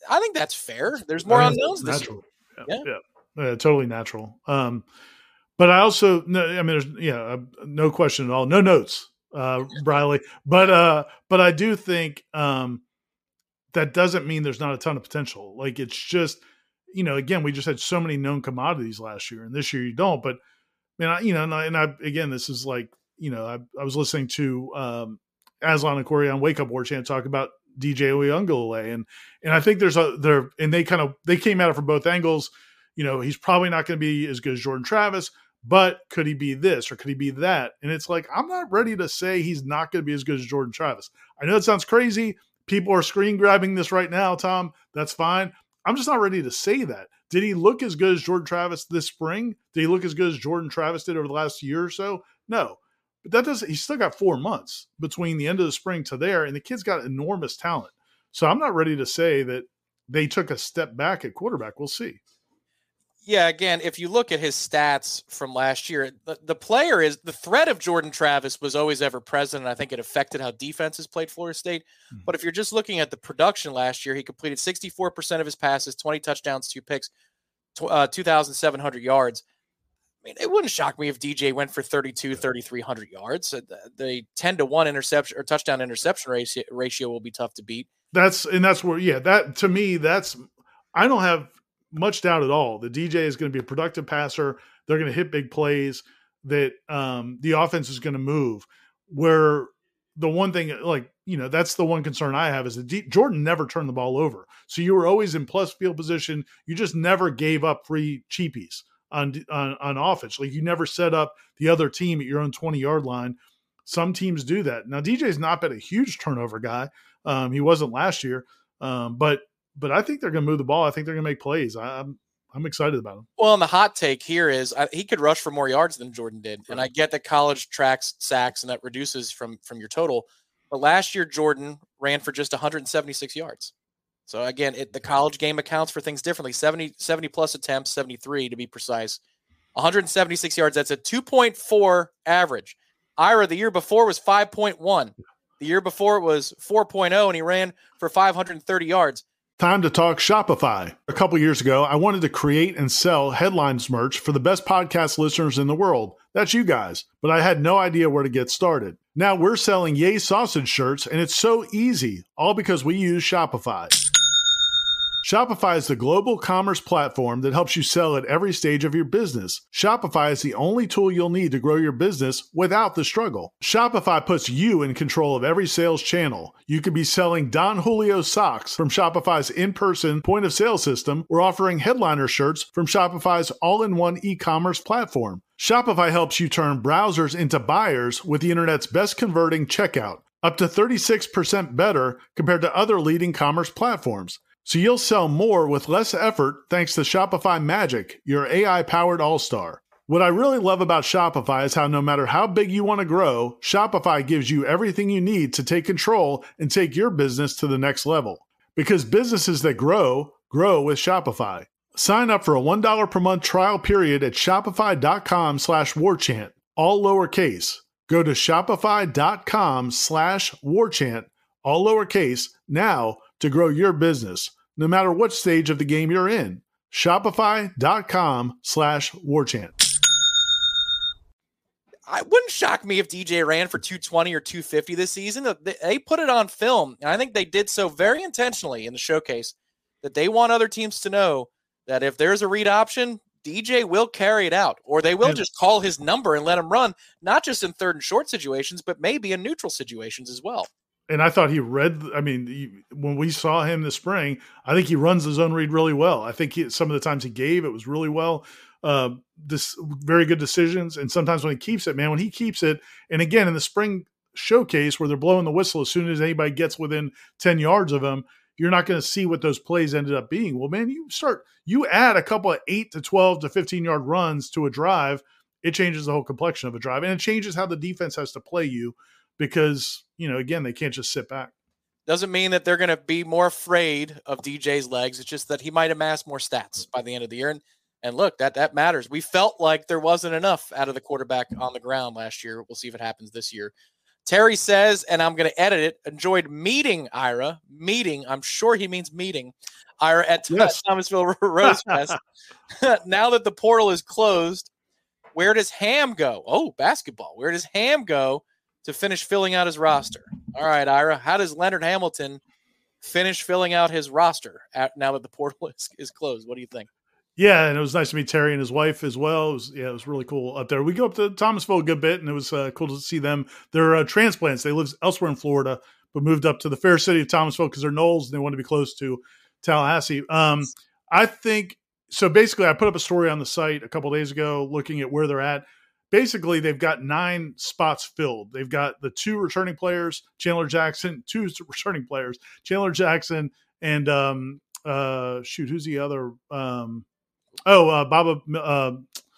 Speaker 3: I think that's fair. There's more unknowns this
Speaker 4: natural.
Speaker 3: year.
Speaker 4: Yeah,
Speaker 3: Yeah.
Speaker 4: yeah. yeah, totally natural. Um, but I also, no, I mean, there's yeah, no question at all, no notes, uh, Briley. But uh, but I do think um, that doesn't mean there's not a ton of potential. Like it's just, you know, again, we just had so many known commodities last year, and this year you don't. But I mean, I, you know, and I, and I again, this is like, you know, I, I was listening to um, Aslan and Corey on Wake Up War Chant talk about D J Uyunglele, and and I think there's a there, and they kind of they came at it from both angles. You know, he's probably not going to be as good as Jordan Travis, but could he be this or could he be that? And it's like, I'm not ready to say he's not going to be as good as Jordan Travis. I know it sounds crazy. People are screen grabbing this right now, Tom. That's fine. I'm just not ready to say that. Did he look as good as Jordan Travis this spring? Did he look as good as Jordan Travis did over the last year or so? No. But that doesn't, he's still got four months between the end of the spring to there, and the kid's got enormous talent. So I'm not ready to say that they took a step back at quarterback. We'll see.
Speaker 3: Yeah, again, if you look at his stats from last year, the, the player is the threat of Jordan Travis was always ever present, and I think it affected how defenses played Florida State. Mm-hmm. But if you're just looking at the production last year, he completed sixty-four percent of his passes, twenty touchdowns, two picks, uh, two thousand seven hundred yards. I mean, it wouldn't shock me if D J went for thirty-two, thirty-three hundred yards. The ten to one interception or touchdown interception ratio, ratio will be tough to beat.
Speaker 4: That's, and that's where, yeah, that to me, that's, I don't have much doubt at all. The D J is going to be a productive passer. They're going to hit big plays, that um, the offense is going to move. Where the one thing, like, you know, that's the one concern I have is that D- Jordan never turned the ball over. So you were always in plus field position. You just never gave up free cheapies on, on, on offense. Like you never set up the other team at your own twenty yard line. Some teams do that. Now D J's not been a huge turnover guy. Um, he wasn't last year, um, but But I think they're going to move the ball. I think they're going to make plays. I, I'm I'm excited about him.
Speaker 3: Well, and the hot take here is I, he could rush for more yards than Jordan did. Right. And I get that college tracks sacks and that reduces from, from your total. But last year, Jordan ran for just one hundred seventy-six yards. So, again, it, the college game accounts for things differently. seventy, seventy plus attempts, seventy-three to be precise. one hundred seventy-six yards. That's a two point four average. Ira, the year before, was five point one. The year before, it was four point oh, and he ran for five hundred thirty yards.
Speaker 4: Time to talk Shopify. A couple years ago, I wanted to create and sell Headlines merch for the best podcast listeners in the world. That's you guys. But I had no idea where to get started. Now we're selling Yay Sausage shirts, and it's so easy, all because we use Shopify. Shopify is the global commerce platform that helps you sell at every stage of your business. Shopify is the only tool you'll need to grow your business without the struggle. Shopify puts you in control of every sales channel. You could be selling Don Julio socks from Shopify's in-person point-of-sale system, or offering Headliner shirts from Shopify's all-in-one e-commerce platform. Shopify helps you turn browsers into buyers with the internet's best converting checkout, up to thirty-six percent better compared to other leading commerce platforms. So you'll sell more with less effort thanks to Shopify Magic, your A I-powered all-star. What I really love about Shopify is how no matter how big you want to grow, Shopify gives you everything you need to take control and take your business to the next level. Because businesses that grow, grow with Shopify. Sign up for a one dollar per month trial period at shopify.com slash warchant, all lowercase. Go to shopify.com slash warchant, all lowercase, now to grow your business, no matter what stage of the game you're in. Shopify.com slash warchant.
Speaker 3: It wouldn't shock me if D J ran for two twenty or two fifty this season. They put it on film, and I think they did so very intentionally in the showcase that they want other teams to know that if there's a read option, D J will carry it out, or they will just call his number and let him run, not just in third and short situations, but maybe in neutral situations as well.
Speaker 4: And I thought he read, I mean, he, when we saw him this spring, I think he runs the zone read really well. I think he, some of the times he gave, it was really well. Uh, this very good decisions. And sometimes when he keeps it, man, when he keeps it, and again, in the spring showcase where they're blowing the whistle as soon as anybody gets within ten yards of him, you're not going to see what those plays ended up being. Well, man, you start, you add a couple of eight to twelve to fifteen yard runs to a drive, it changes the whole complexion of a drive. And it changes how the defense has to play you. Because, you know, again, they can't just sit back.
Speaker 3: Doesn't mean that they're going to be more afraid of D J's legs. It's just that he might amass more stats by the end of the year. And, and look, that that matters. We felt like there wasn't enough out of the quarterback on the ground last year. We'll see if it happens this year. Terry says, and I'm going to edit it, enjoyed meeting Ira. Meeting, I'm sure he means meeting Ira at
Speaker 4: Yes.
Speaker 3: Thomasville Rose Fest. Now that the portal is closed, where does Ham go? Oh, basketball. Where does Ham go to finish filling out his roster? All right, Ira, how does Leonard Hamilton finish filling out his roster at, now that the portal is, is closed? What do you think?
Speaker 4: Yeah, and it was nice to meet Terry and his wife as well. It was, yeah, it was really cool up there. We go up to Thomasville a good bit, and it was uh, cool to see them. They're uh, transplants. They live elsewhere in Florida, but moved up to the fair city of Thomasville because they're Knowles, and they want to be close to Tallahassee. Um, I think – so basically I put up a story on the site a couple days ago looking at where they're at. Basically, they've got nine spots filled. They've got the two returning players, Chandler Jackson, two returning players, Chandler Jackson, and um, uh, shoot, who's the other um, – Oh, uh, Baba, uh,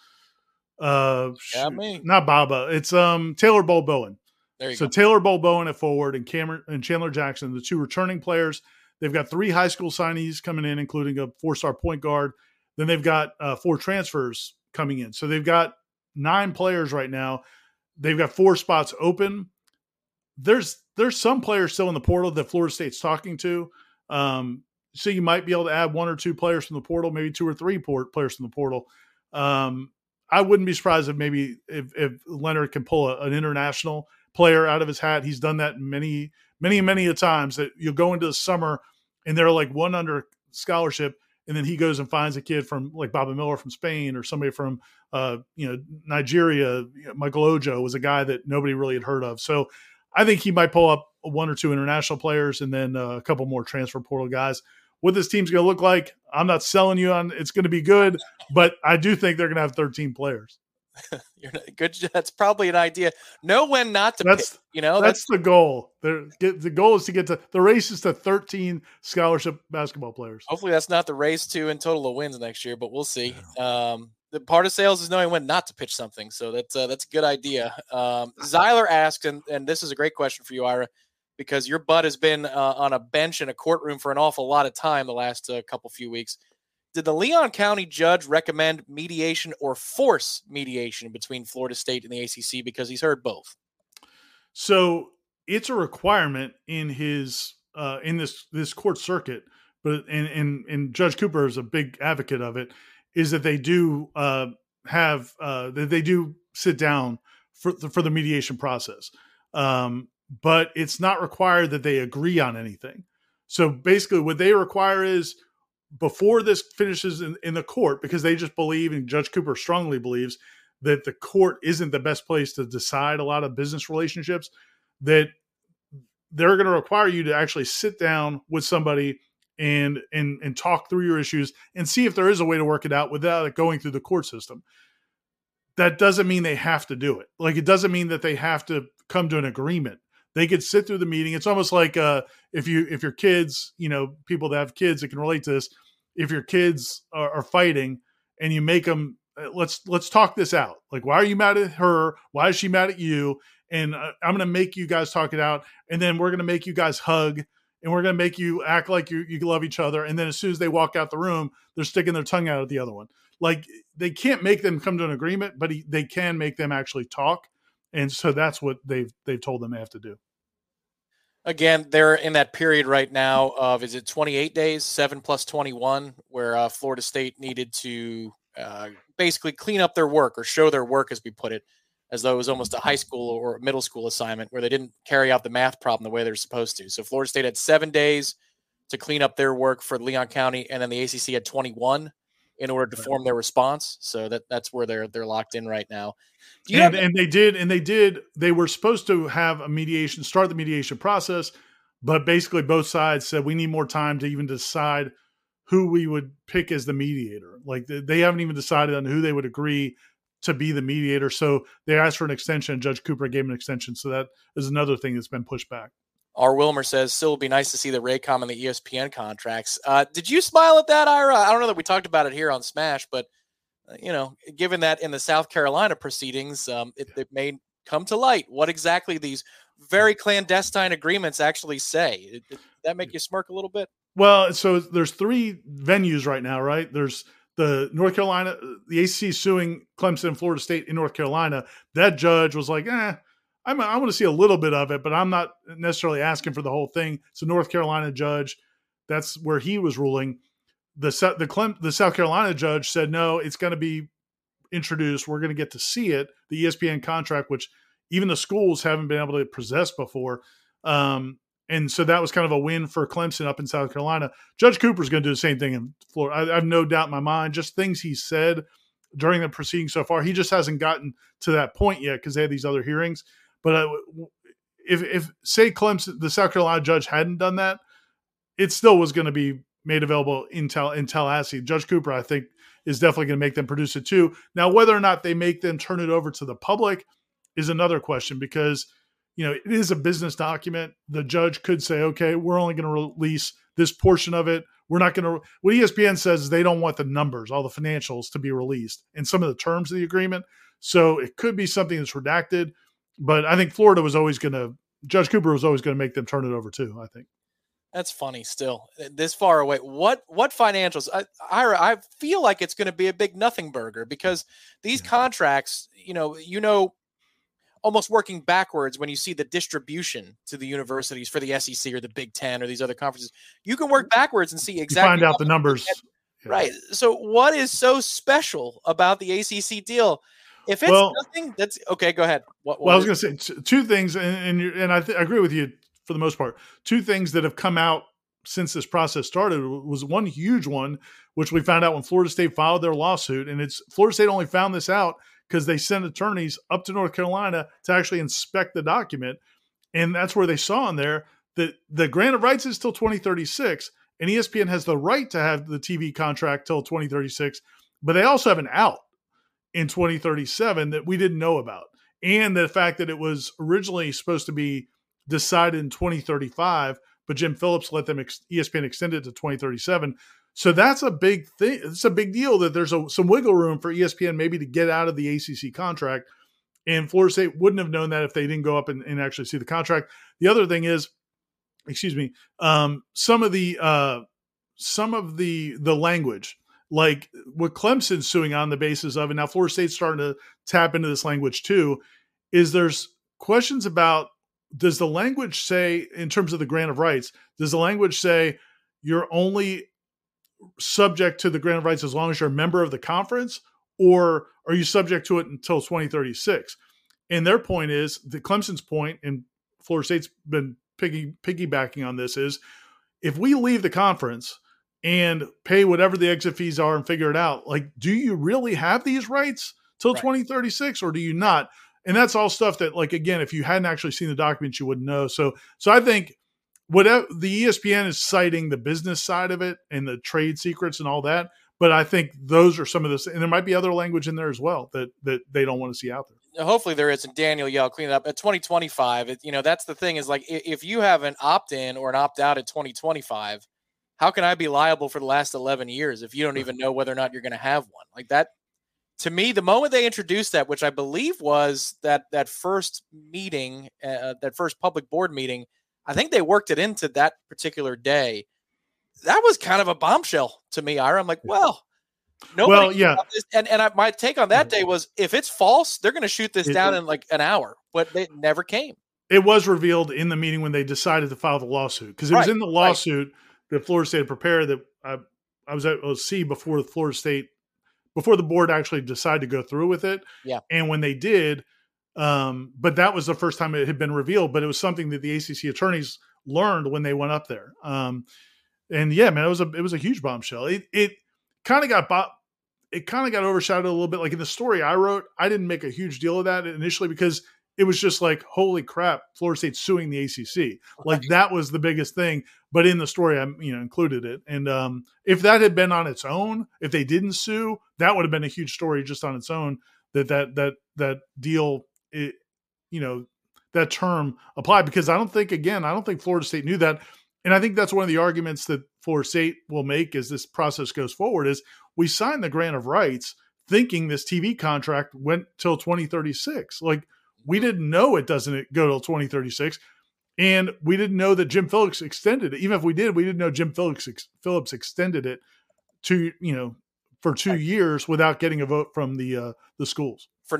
Speaker 4: uh,
Speaker 3: yeah, me.
Speaker 4: not Baba. It's um Taylor Bull Bowen.
Speaker 3: There you
Speaker 4: so
Speaker 3: go.
Speaker 4: Taylor Bull Bowen at forward and Cameron and Chandler Jackson, the two returning players. They've got three high school signees coming in, including a four-star point guard. Then they've got uh, four transfers coming in. So they've got nine players right now. They've got four spots open. There's there's some players still in the portal that Florida State's talking to. Um, So you might be able to add one or two players from the portal, maybe two or three port players from the portal. Um, I wouldn't be surprised if maybe if, if Leonard can pull a, an international player out of his hat. He's done that many, many, many a times that you'll go into the summer and they're like one under scholarship, and then he goes and finds a kid from like Bobby Miller from Spain or somebody from uh, you know Nigeria. You know, Michael Ojo was a guy that nobody really had heard of. So I think he might pull up one or two international players and then uh, a couple more transfer portal guys. What this team's going to look like, I'm not selling you on it's going to be good, but I do think they're going to have thirteen players.
Speaker 3: You're not, good. That's probably an idea. Know when not to
Speaker 4: that's,
Speaker 3: pick. You know,
Speaker 4: that's, that's the goal. Get, the goal is to get to the race is to thirteen scholarship basketball players.
Speaker 3: Hopefully, that's not the race to in total of wins next year, but we'll see. Um, the part of sales is knowing when not to pitch something, so that's uh, that's a good idea. Um, Zyler asks, and and this is a great question for you, Ira, because your butt has been uh, on a bench in a courtroom for an awful lot of time the last uh, couple few weeks. Did the Leon County judge recommend mediation or force mediation between Florida State and the A C C? Because he's heard both.
Speaker 4: So it's a requirement in his uh, in this this court circuit, but and, and and Judge Cooper is a big advocate of it. Is that they do uh, have uh, that they do sit down for the, for the mediation process, um, but it's not required that they agree on anything. So basically, what they require is, before this finishes in, in the court, because they just believe, and Judge Cooper strongly believes, that the court isn't the best place to decide a lot of business relationships, that they're going to require you to actually sit down with somebody and, and, and talk through your issues and see if there is a way to work it out without it going through the court system. That doesn't mean they have to do it. Like, it doesn't mean that they have to come to an agreement. They could sit through the meeting. It's almost like uh, if you if your kids, you know, people that have kids that can relate to this, if your kids are, are fighting and you make them, let's let's talk this out. Like, why are you mad at her? Why is she mad at you? And uh, I'm going to make you guys talk it out, and then we're going to make you guys hug, and we're going to make you act like you you love each other. And then as soon as they walk out the room, they're sticking their tongue out at the other one. Like, they can't make them come to an agreement, but he, they can make them actually talk. And so that's what they've they've told them they have to do.
Speaker 3: Again, they're in that period right now of, is it twenty-eight days, seven plus twenty-one, where uh, Florida State needed to uh, basically clean up their work or show their work, as we put it, as though it was almost a high school or middle school assignment where they didn't carry out the math problem the way they're supposed to. So Florida State had seven days to clean up their work for Leon County, and then the A C C had twenty-one in order to form their response. So that that's where they're they're locked in right now. Do you
Speaker 4: and,
Speaker 3: have-
Speaker 4: and they did, and they did, they were supposed to have a mediation, start the mediation process, but basically both sides said we need more time to even decide who we would pick as the mediator. Like, they haven't even decided on who they would agree to be the mediator. So they asked for an extension, and Judge Cooper gave an extension. So that is another thing that's been pushed back.
Speaker 3: R. Wilmer says, still would be nice to see the Raycom and the E S P N contracts. Uh, did you smile at that, Ira? I don't know that we talked about it here on Smash, but, uh, you know, given that in the South Carolina proceedings, um, it, it may come to light what exactly these very clandestine agreements actually say. It, it, that make you smirk a little bit?
Speaker 4: Well, so there's three venues right now, right? There's the North Carolina, the A C C suing Clemson and Florida State in North Carolina. That judge was like, eh, I'm, I want to see a little bit of it, but I'm not necessarily asking for the whole thing. It's a North Carolina judge. That's where he was ruling. The the Clem, the South Carolina judge said, no, it's going to be introduced. We're going to get to see it. The E S P N contract, which even the schools haven't been able to possess before. Um, and so that was kind of a win for Clemson up in South Carolina. Judge Cooper's going to do the same thing in Florida. I, I have no doubt in my mind, just things he said during the proceedings so far. He just hasn't gotten to that point yet because they had these other hearings. But uh, if, if say Clemson, the South Carolina judge hadn't done that, it still was going to be made available in, Tal- in Tallahassee. Judge Cooper, I think, is definitely going to make them produce it too. Now, whether or not they make them turn it over to the public is another question, because, you know, it is a business document. The judge could say, okay, we're only going to release this portion of it. We're not going to, what E S P N says is they don't want the numbers, all the financials to be released and some of the terms of the agreement. So it could be something that's redacted, but I think Florida was always going to, Judge Cooper was always going to make them turn it over too, I think.
Speaker 3: That's funny still, this far away. What what financials? I, I, I feel like it's going to be a big nothing burger, because these yeah. contracts, you know, you know, almost working backwards when you see the distribution to the universities for the S E C or the Big Ten or these other conferences. You can work backwards and see exactly.
Speaker 4: You find out the numbers.
Speaker 3: Yeah. Right. So what is so special about the A C C deal? If it's well, nothing, that's okay. Go ahead. What, what
Speaker 4: well, I was going to say t- two things, and and, and I, th- I agree with you. For the most part, two things that have come out since this process started was one huge one, which we found out when Florida State filed their lawsuit. And it's Florida State only found this out because they sent attorneys up to North Carolina to actually inspect the document. And that's where they saw in there that the grant of rights is till twenty thirty-six, and E S P N has the right to have the T V contract till twenty thirty-six, but they also have an out in twenty thirty-seven that we didn't know about. And the fact that it was originally supposed to be decided in twenty thirty-five, but Jim Phillips let them ex- E S P N extend it to twenty thirty-seven. So that's a big thing. It's a big deal that there's a, some wiggle room for E S P N maybe to get out of the A C C contract. And Florida State wouldn't have known that if they didn't go up and, and actually see the contract. The other thing is, excuse me, um, some of the uh, some of the the language, like what Clemson's suing on the basis of, and now Florida State's starting to tap into this language too, is there's questions about, does the language say, in terms of the grant of rights, does the language say you're only subject to the grant of rights as long as you're a member of the conference, or are you subject to it until twenty thirty-six? And their point is, the Clemson's point, and Florida State's been piggy, piggybacking on this, is if we leave the conference and pay whatever the exit fees are and figure it out, like, do you really have these rights till right. twenty thirty-six, or do you not? And that's all stuff that, like, again, if you hadn't actually seen the documents, you wouldn't know. So, so I think whatever the E S P N is citing the business side of it and the trade secrets and all that, but I think those are some of this, and there might be other language in there as well that that they don't want to see out there.
Speaker 3: Hopefully there is, and Daniel, yeah, I'll clean it up. At twenty twenty-five, it, you know, that's the thing, is like, if you have an opt-in or an opt-out at twenty twenty-five, how can I be liable for the last eleven years if you don't even know whether or not you're going to have one? Like that. To me, the moment they introduced that, which I believe was that that first meeting, uh, that first public board meeting, I think they worked it into that particular day. That was kind of a bombshell to me, Ira. I'm like, well, nobody.
Speaker 4: Well, yeah.
Speaker 3: And and I, my take on that day was, if it's false, they're going to shoot this
Speaker 4: it,
Speaker 3: down in like an hour. But it never came.
Speaker 4: It was revealed in the meeting when they decided to file the lawsuit, because it right, was in the lawsuit right. that Florida State had prepared. That I, I was at O C before the Florida State. Before the board actually decided to go through with it.
Speaker 3: Yeah.
Speaker 4: And when they did, um, but that was the first time it had been revealed, but it was something that the A C C attorneys learned when they went up there. Um, and yeah, man, it was a, it was a huge bombshell. It, it kind of got, bo- it kind of got overshadowed a little bit. Like in the story I wrote, I didn't make a huge deal of that initially, because it was just like, holy crap, Florida State's suing the A C C. Like that was the biggest thing. But in the story, I you know included it. And um, if that had been on its own, if they didn't sue, that would have been a huge story just on its own. That that that that deal, it, you know, that term applied. Because I don't think, again, I don't think Florida State knew that. And I think that's one of the arguments that Florida State will make as this process goes forward, is we signed the grant of rights thinking this T V contract went till twenty thirty-six. Like, we didn't know it doesn't go till twenty thirty-six, and we didn't know that Jim Phillips extended it. Even if we did, we didn't know Jim Phillips Phillips extended it to, you know, for two years without getting a vote from the uh, the schools
Speaker 3: for nothing.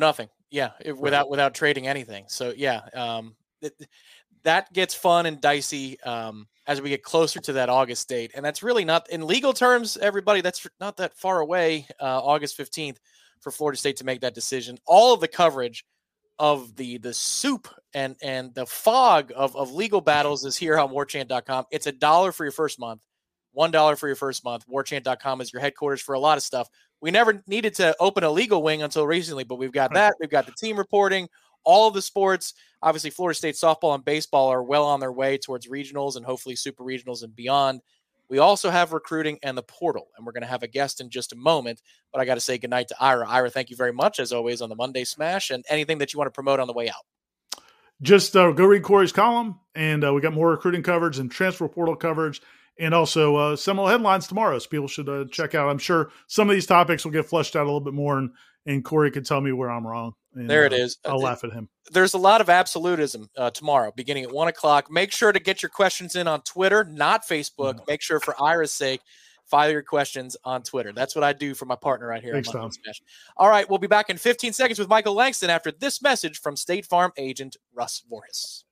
Speaker 3: Yeah, if, without right. without trading anything. So yeah, um, it, that gets fun and dicey um, as we get closer to that August date, and that's really not in legal terms. Everybody, that's not that far away. Uh, August fifteenth for Florida State to make that decision. All of the coverage of the the soup and and the fog of of legal battles is here on war chant dot com. It's a dollar for your first month, one dollar for your first month. war chant dot com is your headquarters for a lot of stuff. We never needed to open a legal wing until recently, but we've got that. We've got the team reporting, all of the sports. Obviously, Florida State softball and baseball are well on their way towards regionals and hopefully super regionals and beyond. We also have recruiting and the portal, and we're going to have a guest in just a moment. But I got to say goodnight to Ira. Ira, thank you very much, as always, on the Monday Smash, and anything that you want to promote on the way out.
Speaker 4: Just uh, go read Corey's column, and uh, we got more recruiting coverage and transfer portal coverage. And also uh, Seminole headlines tomorrow, so people should uh, check out. I'm sure some of these topics will get fleshed out a little bit more, and, and Corey can tell me where I'm wrong. And,
Speaker 3: there it
Speaker 4: uh,
Speaker 3: is.
Speaker 4: I'll uh, laugh at him.
Speaker 3: There's a lot of absolutism uh, tomorrow, beginning at one o'clock. Make sure to get your questions in on Twitter, not Facebook. No. Make sure, for Ira's sake, file your questions on Twitter. That's what I do for my partner right here.
Speaker 4: Thanks, Tom.
Speaker 3: Smash. All right, we'll be back in fifteen seconds with Michael Langston after this message from State Farm agent Russ Vorhis.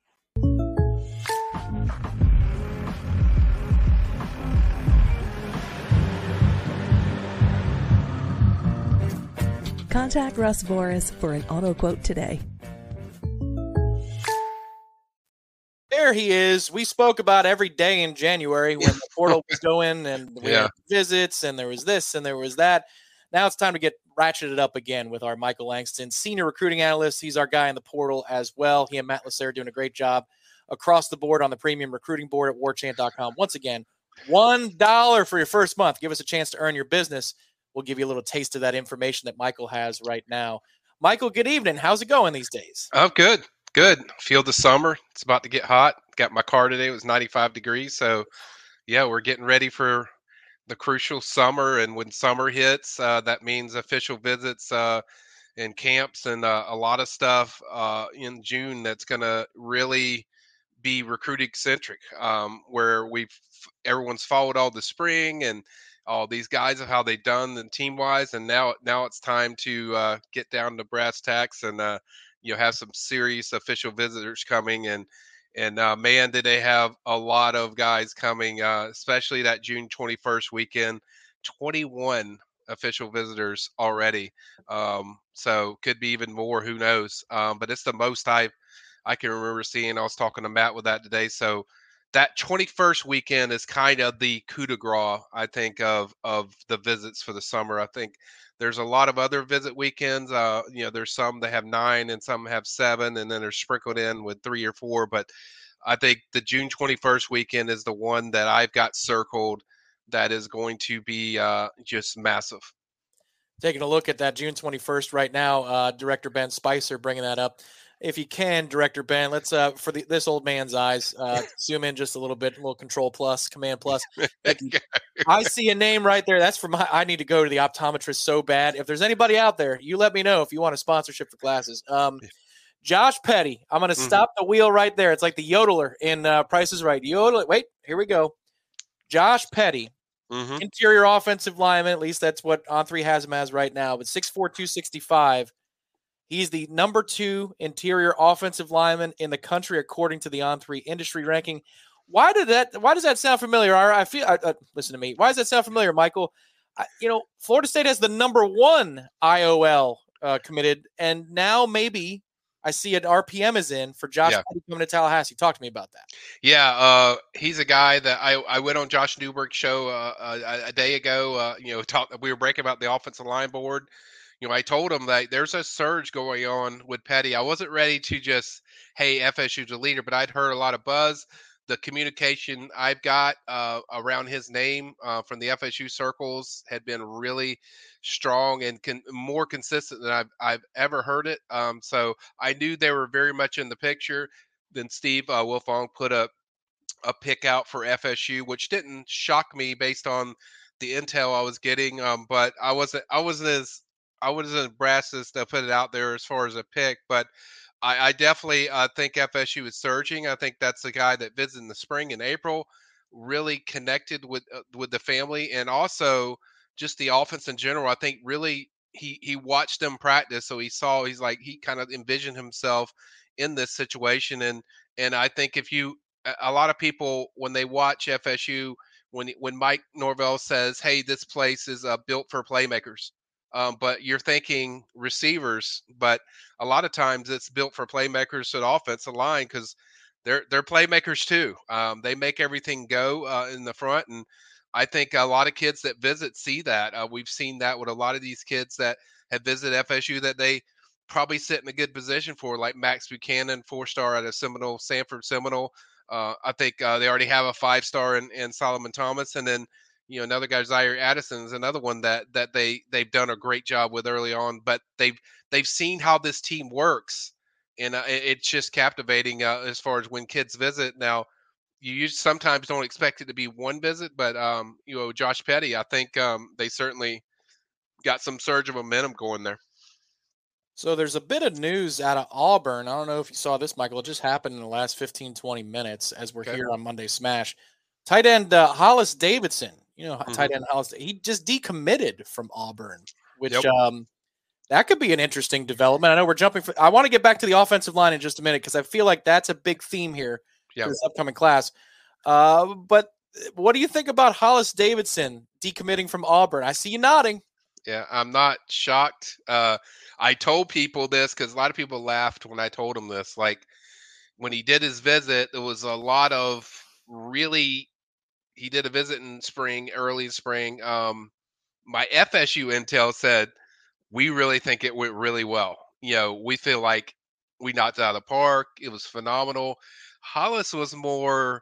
Speaker 5: Contact Russ Vorhis for an auto quote today.
Speaker 3: There he is. We spoke about every day in January when the portal was going and we yeah. had visits and there was this and there was that. Now it's time to get ratcheted up again with our Michael Langston, senior recruiting analyst. He's our guy in the portal as well. He and Matt Lasser doing a great job across the board on the premium recruiting board at war chant dot com. Once again, one dollar for your first month. Give us a chance to earn your business. We'll give you a little taste of that information that Michael has right now. Michael, good evening. How's it going these days?
Speaker 6: Oh, good. Good. Feel the summer. It's about to get hot. Got my car today. It was ninety-five degrees. So, yeah, we're getting ready for the crucial summer. And when summer hits, uh, that means official visits uh, and camps and uh, a lot of stuff uh, in June that's going to really be recruiting centric, um, where we've everyone's followed all the spring and all these guys of how they done the team wise, and now now it's time to uh, get down to brass tacks and uh, you know have some serious official visitors coming, and and uh, man, did they have a lot of guys coming, uh, especially that June twenty-first weekend, twenty-one official visitors already. Um, so could be even more, who knows? Um, but it's the most I I can remember seeing. I was talking to Matt with that today, so. That twenty-first weekend is kind of the coup de grace, I think, of of the visits for the summer. I think there's a lot of other visit weekends. Uh, you know, there's some that have nine and some have seven, and then they're sprinkled in with three or four. But I think the June twenty-first weekend is the one that I've got circled that is going to be uh, just massive.
Speaker 3: Taking a look at that June twenty-first right now, uh, Director Ben Spicer bringing that up. If you can, Director Ben, let's uh for the, this old man's eyes, uh, zoom in just a little bit, a little Control Plus, Command Plus. I see a name right there. That's for my. I need to go to the optometrist so bad. If there's anybody out there, you let me know if you want a sponsorship for glasses. Um, Josh Petty, I'm going to mm-hmm. stop the wheel right there. It's like the yodeler in uh, Price is Right. Yodel. Wait, here we go. Josh Petty, mm-hmm. interior offensive lineman. At least that's what On three has him as right now. But six four, two sixty-five. He's the number two interior offensive lineman in the country, according to the On three industry ranking. Why did that? Why does that sound familiar? I feel. I, uh, listen to me. Why does that sound familiar, Michael? I, you know, Florida State has the number one I O L uh, committed, and now maybe I see an R P M is in for Josh yeah. Petty coming to Tallahassee. Talk to me about that.
Speaker 6: Yeah, uh, he's a guy that I, I went on Josh Newberg's show uh, a, a day ago. Uh, you know, talk, we were breaking about the offensive line board. You know, I told him that there's a surge going on with Petty. I wasn't ready to just, hey, F S U's a leader, but I'd heard a lot of buzz. The communication I've got uh, around his name uh, from the F S U circles had been really strong and con- more consistent than I've, I've ever heard it. Um, so I knew they were very much in the picture. Then Steve uh, Wilfong put a, a pick out for F S U, which didn't shock me based on the intel I was getting. Um, but I wasn't, I wasn't as, I wasn't brass as to put it out there as far as a pick, but I, I definitely uh, think F S U is surging. I think that's the guy that visited in the spring and April, really connected with uh, with the family, and also just the offense in general. I think really he he watched them practice, so he saw he's like he kind of envisioned himself in this situation, and and I think if you a a lot of people when they watch F S U, when when Mike Norvell says, "Hey, this place is uh, built for playmakers," um, but you're thinking receivers, but a lot of times it's built for playmakers to the offensive line because they're they're playmakers too. Um, they make everything go uh, in the front, and I think a lot of kids that visit see that. Uh, we've seen that with a lot of these kids that have visited F S U that they probably sit in a good position for, like Max Buchanan, four star at a Seminole, Sanford Seminole. Uh, I think uh, they already have a five star in, in Solomon Thomas, and then you know another guy, Zaire Addison, is another one that that they they've done a great job with early on. But they've they've seen how this team works, and uh, it- it's just captivating uh, as far as when kids visit now you usually sometimes don't expect it to be one visit, but um, you know, Josh Petty, I think um, they certainly got some surge of momentum going there.
Speaker 3: So there's a bit of news out of Auburn. I don't know if you saw this, Michael. It just happened in the last fifteen, twenty minutes as we're
Speaker 6: Okay.
Speaker 3: here on Monday Smash. Tight end uh, Hollis Davidson, you know,
Speaker 6: Mhm.
Speaker 3: tight end Hollis, he just decommitted from Auburn, which
Speaker 6: Yep.
Speaker 3: um, that could be an interesting development. I know we're jumping. For, I want to get back to the offensive line in just a minute because I feel like that's a big theme here
Speaker 6: Yep.
Speaker 3: for this upcoming class. Uh, but what do you think about Hollis Davidson decommitting from Auburn? I see you nodding.
Speaker 6: Yeah, I'm not shocked. Uh, I told people this because a lot of people laughed when I told them this. Like when he did his visit, there was a lot of really. He did a visit in spring, early spring. Um, my F S U intel said we really think it went really well. You know, we feel like we knocked it out of the park. It was phenomenal. Hollis was more,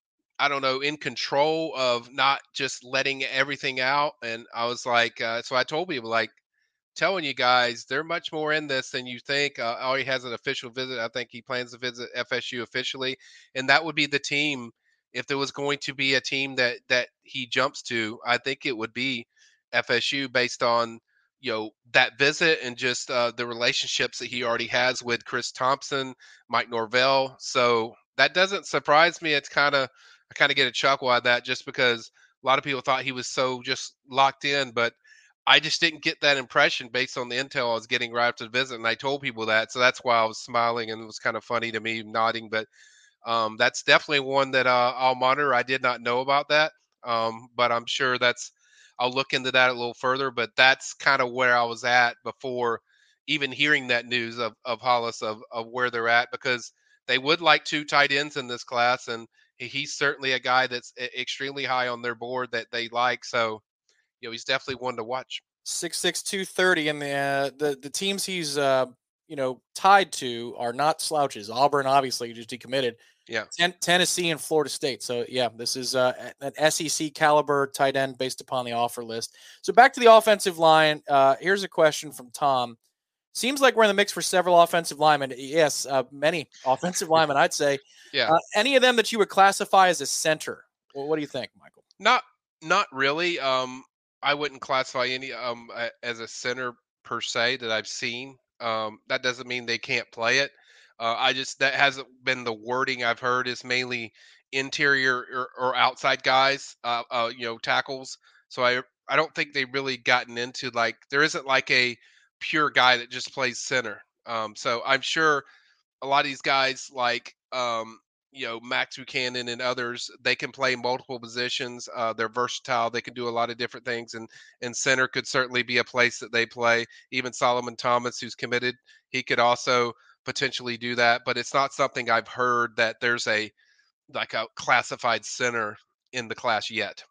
Speaker 6: I don't know, in control of not just letting everything out. And I was like, uh, so I told people, like, telling you guys, they're much more in this than you think. Uh, oh, he has an official visit. I think he plans to visit F S U officially, and that would be the team. If there was going to be a team that that he jumps to, I think it would be F S U based on you know that visit and just uh, the relationships that he already has with Chris Thompson, Mike Norvell. So that doesn't surprise me. It's kind of I kind of get a chuckle out of that just because a lot of people thought he was so just locked in, but I just didn't get that impression based on the intel I was getting right after the visit, and I told people that, so that's why I was smiling and it was kind of funny to me, nodding. But um, that's definitely one that uh, I'll monitor. I did not know about that, um, but I'm sure that's I'll look into that a little further. But that's kind of where I was at before even hearing that news of of Hollis of of where they're at because they would like two tight ends in this class, and he, he's certainly a guy that's e- extremely high on their board that they like. So you know, he's definitely one to watch.
Speaker 3: six six two thirty, and the uh, the the teams he's uh, you know tied to are not slouches. Auburn obviously just decommitted.
Speaker 6: Yeah.
Speaker 3: Ten- Tennessee and Florida State. So yeah, this is uh, an S E C caliber tight end based upon the offer list. So back to the offensive line. Uh, here's a question from Tom. Seems like we're in the mix for several offensive linemen. Yes, uh, many offensive linemen, I'd say.
Speaker 6: Yeah.
Speaker 3: Uh, any of them that you would classify as a center? Well, what do you think, Michael?
Speaker 6: Not not really. Um, I wouldn't classify any um a- as a center per se that I've seen. Um, that doesn't mean they can't play it. Uh, I just that hasn't been the wording I've heard. Is mainly interior or, or outside guys. Uh, uh, you know, tackles. So I I don't think they've really gotten into like there isn't like a pure guy that just plays center. Um, so I'm sure a lot of these guys like um, you know Max Buchanan and others, they can play multiple positions. Uh, they're versatile. They can do a lot of different things, and and center could certainly be a place that they play. Even Solomon Thomas, who's committed, he could also potentially do that. But it's not something I've heard that there's a like a classified center in the class yet.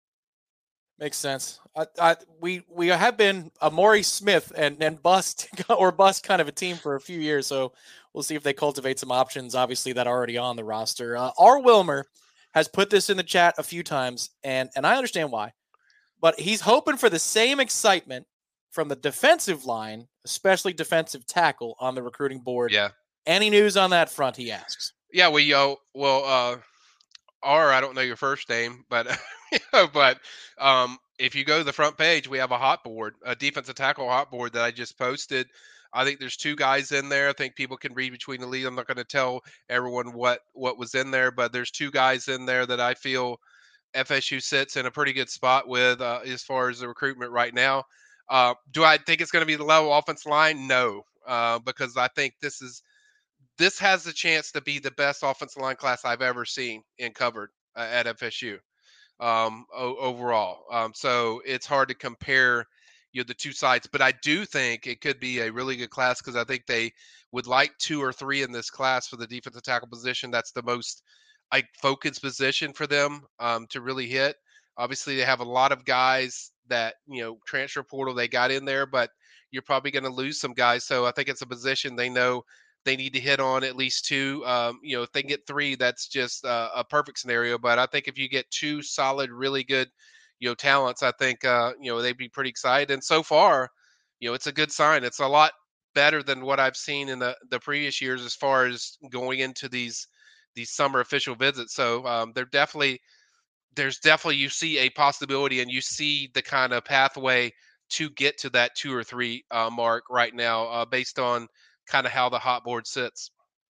Speaker 3: Makes sense. I, I, we we have been a Maury Smith and and bust or bust kind of a team for a few years, so we'll see if they cultivate some options. Obviously, that are already on the roster. Uh, R. Wilmer has put this in the chat a few times, and and I understand why, but he's hoping for the same excitement from the defensive line, especially defensive tackle, on the recruiting board.
Speaker 6: Yeah.
Speaker 3: Any news on that front? He asks.
Speaker 6: Yeah. We uh, well uh. R, I don't know your first name, but but um, if you go to the front page, we have a hot board, a defensive tackle hot board that I just posted. I think there's two guys in there. I think people can read between the leaves. I'm not going to tell everyone what what was in there, but there's two guys in there that I feel F S U sits in a pretty good spot with uh, as far as the recruitment right now. Uh, do I think it's going to be the level offensive line? No, uh, because I think this is this has the chance to be the best offensive line class I've ever seen and covered uh, at F S U um, o- overall. Um, so it's hard to compare you know the two sides, but I do think it could be a really good class because I think they would like two or three in this class for the defensive tackle position. That's the most like focused position for them um, to really hit. Obviously, they have a lot of guys that you know transfer portal they got in there, but you're probably going to lose some guys. So I think it's a position they know they need to hit on at least two. Um, you know, if they can get three, that's just uh, a perfect scenario. But I think if you get two solid, really good, you know, talents, I think uh, you know they'd be pretty excited. And so far, you know, it's a good sign. It's a lot better than what I've seen in the the previous years as far as going into these these summer official visits. So um, they're definitely there's definitely you see a possibility and you see the kind of pathway to get to that two or three uh, mark right now uh, based on kind of how the hot board sits.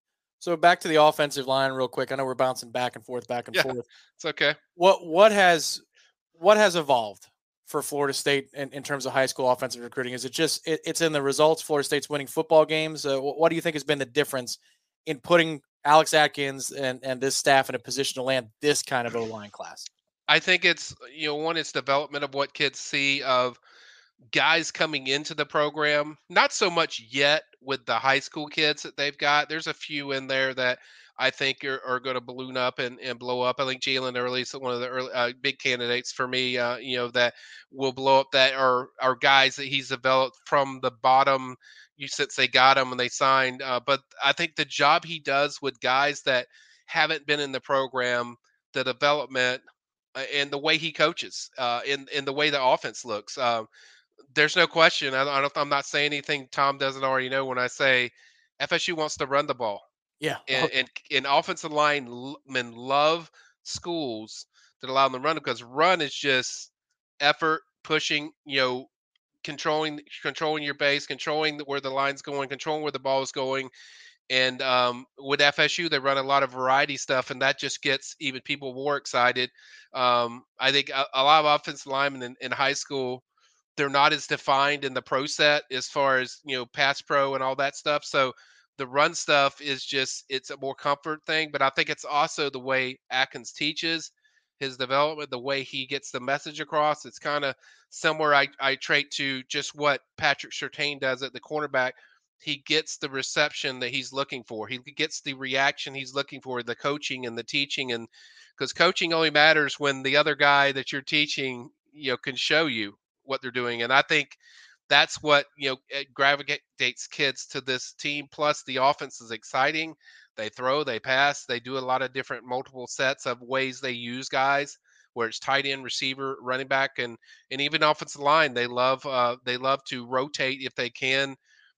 Speaker 3: So back to the offensive line real quick. I know we're bouncing back and forth, back and
Speaker 6: Yeah,
Speaker 3: forth.
Speaker 6: it's okay.
Speaker 3: What what has what has evolved for Florida State in, in terms of high school offensive recruiting? Is it just it, it's in the results? Florida State's winning football games. Uh, what, what do you think has been the difference in putting Alex Atkins and and this staff in a position to land this kind of O-line class?
Speaker 6: I think it's you know one, it's development of what kids see of guys coming into the program. Not so much yet with the high school kids that they've got. There's a few in there that I think are, are going to balloon up and, and blow up. I think Jalen Early is one of the early, uh, big candidates for me. Uh, you know that will blow up. That are are guys that he's developed from the bottom. You since they got him and they signed. Uh, but I think the job he does with guys that haven't been in the program, the development. uh, And the way he coaches, uh, in in the way the offense looks, um, there's no question. I, I don't, I'm not saying anything Tom doesn't already know when I say F S U wants to run the ball,
Speaker 3: Yeah.
Speaker 6: and and, and offensive linemen love schools that allow them to run because run is just effort, pushing, you know, controlling controlling your base, controlling where the line's going, controlling where the ball is going. And um, with F S U, they run a lot of variety stuff, and that just gets even people more excited. Um, I think a, a lot of offensive linemen in, in high school, they're not as defined in the pro set as far as you know pass pro and all that stuff. So the run stuff is just it's a more comfort thing. But I think it's also the way Atkins teaches his development, the way he gets the message across. It's kind of somewhere I, I trait to just what Patrick Surtain does at the cornerback. He gets the reception that he's looking for. He gets the reaction he's looking for, the coaching and the teaching. And because coaching only matters when the other guy that you're teaching, you know, can show you what they're doing. And I think that's what, you know, it gravitates kids to this team. Plus the offense is exciting. They throw, they pass, they do a lot of different multiple sets of ways they use guys, where it's tight end, receiver, running back, and and even offensive line. They love uh, they love to rotate if they can.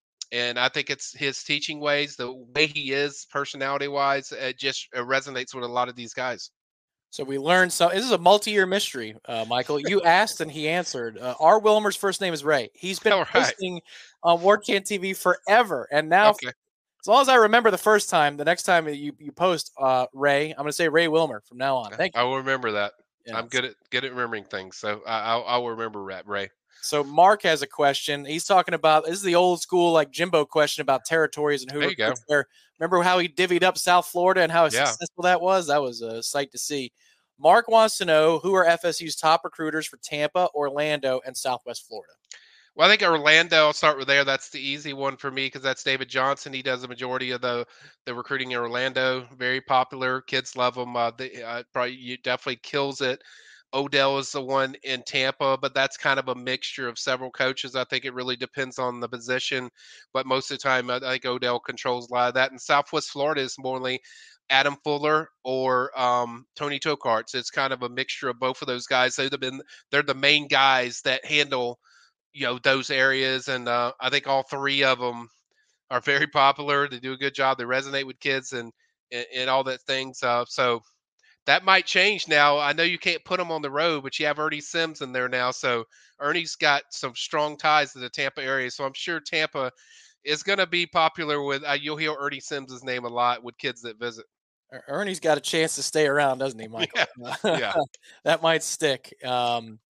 Speaker 6: And I think it's his teaching ways, the way he is personality wise, it just it resonates with a lot of these guys.
Speaker 3: So we learned so this is a multi-year mystery, uh, Michael. You asked and he answered. Uh, R. Wilmer's first name is Ray. He's been
Speaker 6: All right.
Speaker 3: posting on WarChant T V forever, and now,
Speaker 6: Okay.
Speaker 3: as long as I remember the first time, the next time you you post uh, Ray, I'm going to say Ray Wilmer from now on. Thank you.
Speaker 6: I will remember that.
Speaker 3: Yeah.
Speaker 6: I'm good at good at remembering things, so I, I'll, I'll remember Ray. Ray.
Speaker 3: So Mark has a question. He's talking about this is the old school like Jimbo question about territories and who
Speaker 6: There you go.
Speaker 3: recruits there. Remember how he divvied up South Florida and how
Speaker 6: Yeah.
Speaker 3: successful that was? That was a sight to see. Mark wants to know who are F S U's top recruiters for Tampa, Orlando, and Southwest Florida.
Speaker 6: Well, I think Orlando, I'll start with there. That's the easy one for me because that's David Johnson. He does the majority of the, the recruiting in Orlando. Very popular. Kids love him. Uh, they, uh, probably you definitely kills it. Odell is the one in Tampa, but that's kind of a mixture of several coaches. I think it really depends on the position, but most of the time, I think Odell controls a lot of that. And Southwest Florida is more like Adam Fuller or um, Tony Tokarts. It's kind of a mixture of both of those guys. They've been they're the main guys that handle you know those areas, and uh, I think all three of them are very popular. They do a good job. They resonate with kids and and, and all that things. Uh, so. That might change now. I know you can't put him on the road, but you have Ernie Sims in there now. So Ernie's got some strong ties to the Tampa area. So I'm sure Tampa is going to be popular with, uh, you'll hear Ernie Sims' name a lot with kids that visit.
Speaker 3: Ernie's got a chance to stay around, doesn't he, Michael?
Speaker 6: Yeah. Yeah.
Speaker 3: That might stick. Um,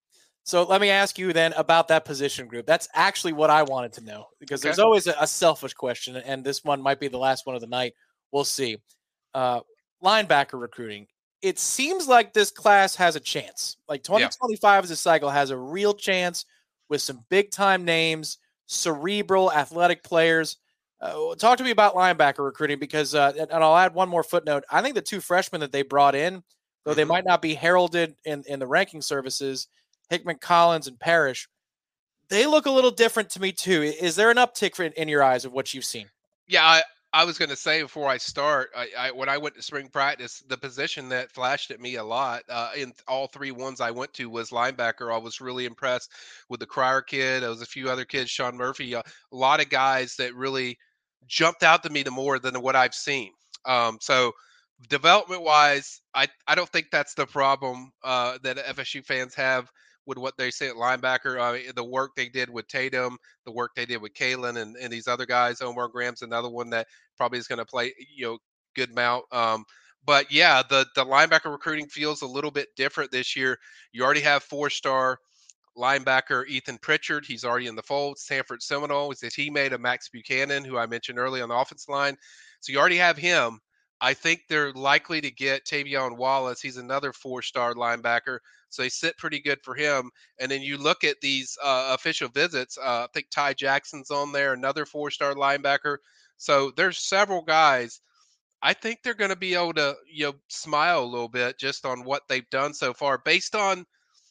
Speaker 3: So let me ask you then about that position group. That's actually what I wanted to know, because
Speaker 6: Okay.
Speaker 3: there's always a, a selfish question, and this one might be the last one of the night. We'll see. Uh, linebacker recruiting. It seems like this class has a chance. Like twenty twenty-five as a cycle has a real chance with some big time names, cerebral, athletic players. Uh, talk to me about linebacker recruiting, because, uh, and I'll add one more footnote. I think the two freshmen that they brought in, though they
Speaker 6: Mhm.
Speaker 3: might not be heralded in, in the ranking services, Hickman, Collins, and Parrish, they look a little different to me too. Is there an uptick for, in your eyes of what you've seen?
Speaker 6: Yeah, I, I was going to say before I start, I, I when I went to spring practice, the position that flashed at me a lot uh, in all three ones I went to was linebacker. I was really impressed with the Cryer kid. There was a few other kids, Sean Murphy, uh, a lot of guys that really jumped out to me to more than what I've seen. Um, so development wise, I, I don't think that's the problem uh, that F S U fans have with what they say at linebacker. I mean, the work they did with Tatum, the work they did with Kalen and, and these other guys. Omar Graham's another one that probably is going to play, you know, good amount. Um, but yeah, the the linebacker recruiting feels a little bit different this year. You already have four star linebacker Ethan Pritchard. He's already in the fold. Sanford Seminole is a teammate of Max Buchanan, who I mentioned earlier on the offensive line. So you already have him. I think they're likely to get Tavion Wallace. He's another four-star linebacker, so they sit pretty good for him. And then you look at these uh, official visits. Uh, I think Ty Jackson's on there, another four-star linebacker. So there's several guys. I think they're going to be able to, you know, smile a little bit just on what they've done so far, based on.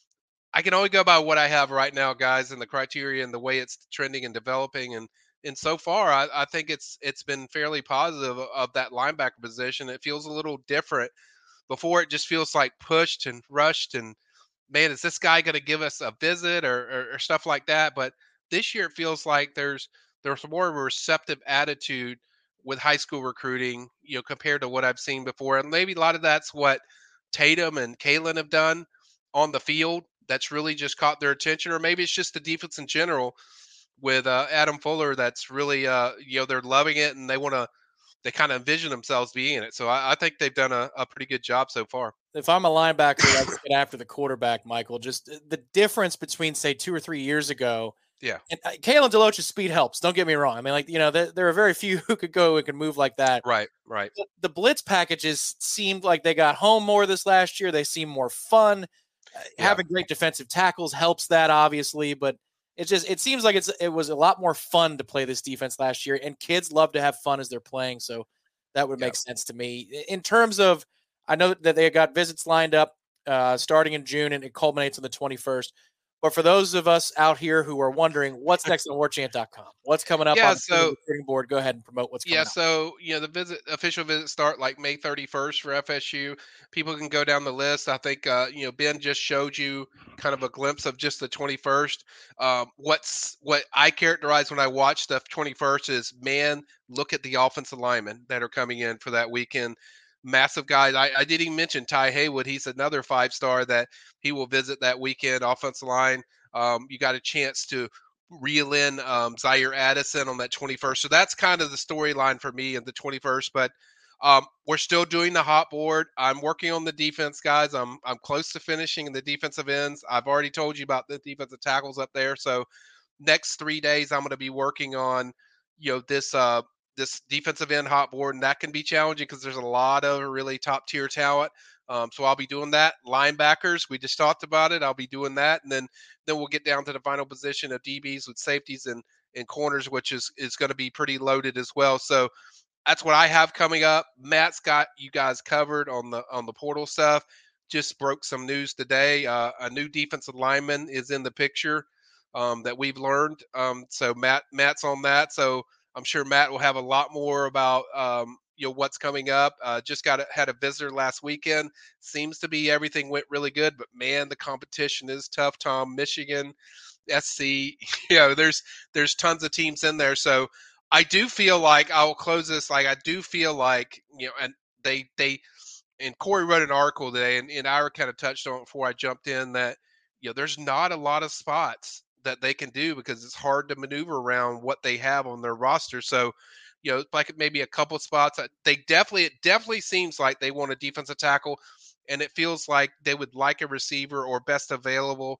Speaker 6: I can only go by what I have right now, guys, and the criteria and the way it's trending and developing. And and so far, I, I think it's it's been fairly positive of, of that linebacker position. It feels a little different. Before, it just feels like pushed and rushed, and man, is this guy going to give us a visit or, or or stuff like that? But this year, it feels like there's there's more of a receptive attitude with high school recruiting, you know, compared to what I've seen before. And maybe a lot of that's what Tatum and Kalen have done on the field that's really just caught their attention, or maybe it's just the defense in general with uh, Adam Fuller that's really, uh, you know, they're loving it and they want to, they kind of envision themselves being in it. So I, I think they've done a, a pretty good job so far.
Speaker 3: If I'm a linebacker, I get after the quarterback, Michael. Just the difference between, say, two or three years ago.
Speaker 6: Yeah.
Speaker 3: And uh, Kalen DeLoach's speed helps. Don't get me wrong. I mean, like, you know, there, there are very few who could go and can move like that.
Speaker 6: Right, right.
Speaker 3: The, the blitz packages seemed like they got home more this last year. They seem more fun. Uh,
Speaker 6: Yeah.
Speaker 3: Having great defensive tackles helps that, obviously, but it's just, it seems like it's it was a lot more fun to play this defense last year, and kids love to have fun as they're playing. So that would make
Speaker 6: Yeah.
Speaker 3: sense to me. In terms of, I know that they got visits lined up uh, starting in June, and it culminates on the twenty-first. But for those of us out here who are wondering what's next on war chant dot com, what's coming up
Speaker 6: Yeah,
Speaker 3: on
Speaker 6: so-
Speaker 3: the recruiting board, go ahead and promote what's coming
Speaker 6: Yeah,
Speaker 3: up.
Speaker 6: so you know the visit official visits start like May thirty-first for F S U. People can go down the list. I think uh, you know Ben just showed you kind of a glimpse of just the twenty-first. Um, what's what I characterize when I watch the twenty-first is, man, look at the offensive linemen that are coming in for that weekend. Massive guys. I, I didn't even mention Ty Haywood. He's another five star that he will visit that weekend. Offensive line. Um, you got a chance to reel in um, Zaire Addison on that twenty-first. So that's kind of the storyline for me in the twenty-first. But um, we're still doing the hot board. I'm working on the defense, guys. I'm I'm close to finishing in the defensive ends. I've already told you about the defensive tackles up there. So next three days, I'm going to be working on, you know, this uh, this defensive end hot board, and that can be challenging because there's a lot of really top tier talent. Um, so I'll be doing that. Linebackers, we just talked about it. I'll be doing that, and then then we'll get down to the final position of D Bs with safeties and and corners, which is is going to be pretty loaded as well. So that's what I have coming up. Matt's got you guys covered on the on the portal stuff. Just broke some news today. Uh, a new defensive lineman is in the picture um, that we've learned. Um, so Matt Matt's on that. So I'm sure Matt will have a lot more about um, you know what's coming up. Uh, just got a, had a visitor last weekend. Seems to be everything went really good, but man, the competition is tough. Tom, Michigan, S C, you know, there's there's tons of teams in there. So I do feel like I will close this. Like I do feel like you know, and they they and Corey wrote an article today, and, and Ira kind of touched on it before I jumped in that you know there's not a lot of spots that they can do because it's hard to maneuver around what they have on their roster. So, you know, like maybe a couple spots. They definitely, it definitely seems like they want a defensive tackle, and it feels like they would like a receiver or best available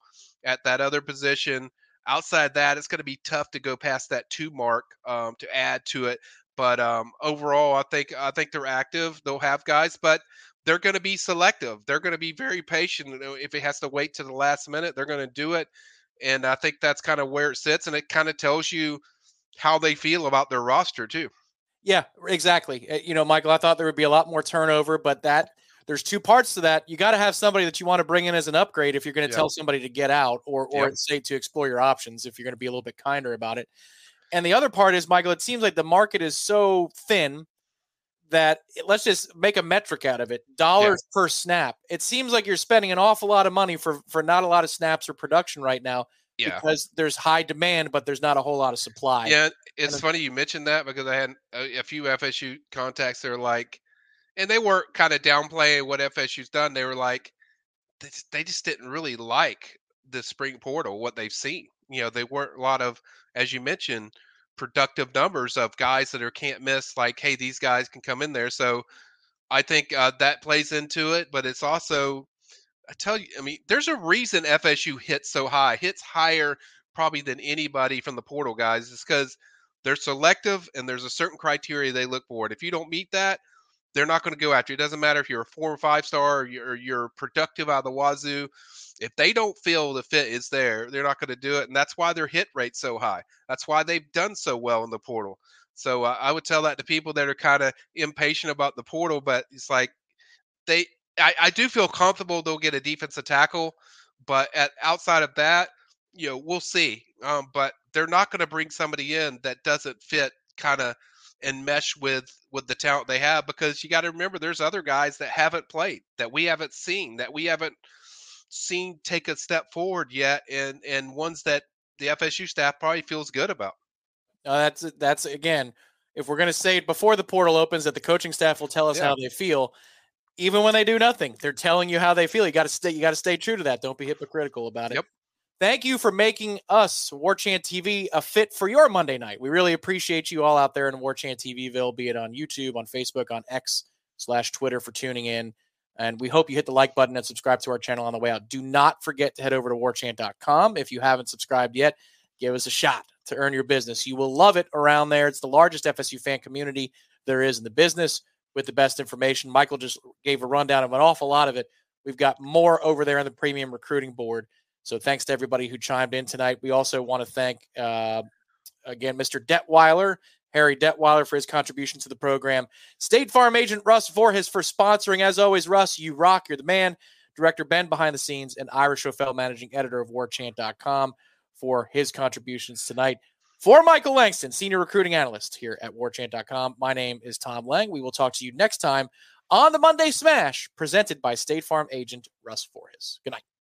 Speaker 6: at that other position. Outside that, it's going to be tough to go past that two mark um, to add to it. But um, overall, I think I think they're active. They'll have guys, but they're going to be selective. They're going to be very patient. You know, if it has to wait to the last minute, they're going to do it. And I think that's kind of where it sits, and it kind of tells you how they feel about their roster too.
Speaker 3: Yeah, exactly. You know, Michael, I thought there would be a lot more turnover, but that there's two parts to that. You got to have somebody that you want to bring in as an upgrade if you're going to
Speaker 6: Yep.
Speaker 3: tell somebody to get out, or or
Speaker 6: Yep.
Speaker 3: say to explore your options if you're going to be a little bit kinder about it. And the other part is, Michael, it seems like the market is so thin that it, let's just make a metric out of it. Dollars yeah. per snap. It seems like you're spending an awful lot of money for, for not a lot of snaps or production right now
Speaker 6: Yeah.
Speaker 3: because there's high demand, but there's not a whole lot of supply.
Speaker 6: Yeah, it's
Speaker 3: And-
Speaker 6: funny you mentioned that because I had a, a few F S U contacts that are like, and they were kind of downplaying what F S U's done. They were like, they just, they just didn't really like the spring portal, what they've seen. You know, they weren't a lot of, as you mentioned, productive numbers of guys that are can't miss, like, hey, these guys can come in there. So I think uh, that plays into it, but it's also, I tell you, I mean, there's a reason F S U hits so high, hits higher probably than anybody from the portal guys. It's because they're selective and there's a certain criteria they look for. And if you don't meet that, they're not going to go after you. It doesn't matter if you're a four or five star or you're, you're productive out of the wazoo. If they don't feel the fit is there, they're not going to do it. And that's why their hit rate's so high. That's why they've done so well in the portal. So uh, I would tell that to people that are kind of impatient about the portal, but it's like they, I, I do feel comfortable they'll get a defensive tackle, but at outside of that, you know, we'll see. Um, but they're not going to bring somebody in that doesn't fit kind of and mesh with with the talent they have, because you got to remember there's other guys that haven't played, that we haven't seen, that we haven't seen take a step forward yet, and and ones that the F S U staff probably feels good about.
Speaker 3: Uh, that's that's again, if we're going to say it before the portal opens, that the coaching staff will tell us
Speaker 6: Yeah.
Speaker 3: how they feel. Even when they do nothing, they're telling you how they feel. You got to stay. You got to stay true to that. Don't be hypocritical about it.
Speaker 6: Yep.
Speaker 3: Thank you for making us, War Chant T V, a fit for your Monday night. We really appreciate you all out there in War Chant T Vville, be it on YouTube, on Facebook, on X slash Twitter for tuning in. And we hope you hit the like button and subscribe to our channel on the way out. Do not forget to head over to war chant dot com. If you haven't subscribed yet, give us a shot to earn your business. You will love it around there. It's the largest F S U fan community there is in the business with the best information. Michael just gave a rundown of an awful lot of it. We've got more over there on the premium recruiting board. So thanks to everybody who chimed in tonight. We also want to thank, uh, again, Mister Detweiler, Harry Detweiler, for his contribution to the program. State Farm agent Russ Voorhis for sponsoring. As always, Russ, you rock. You're the man. Director Ben behind the scenes, and Ira Schofel, managing editor of war chant dot com, for his contributions tonight. For Michael Langston, senior recruiting analyst here at war chant dot com, my name is Tom Lang. We will talk to you next time on the Monday Smash, presented by State Farm agent Russ Voorhis. Good night.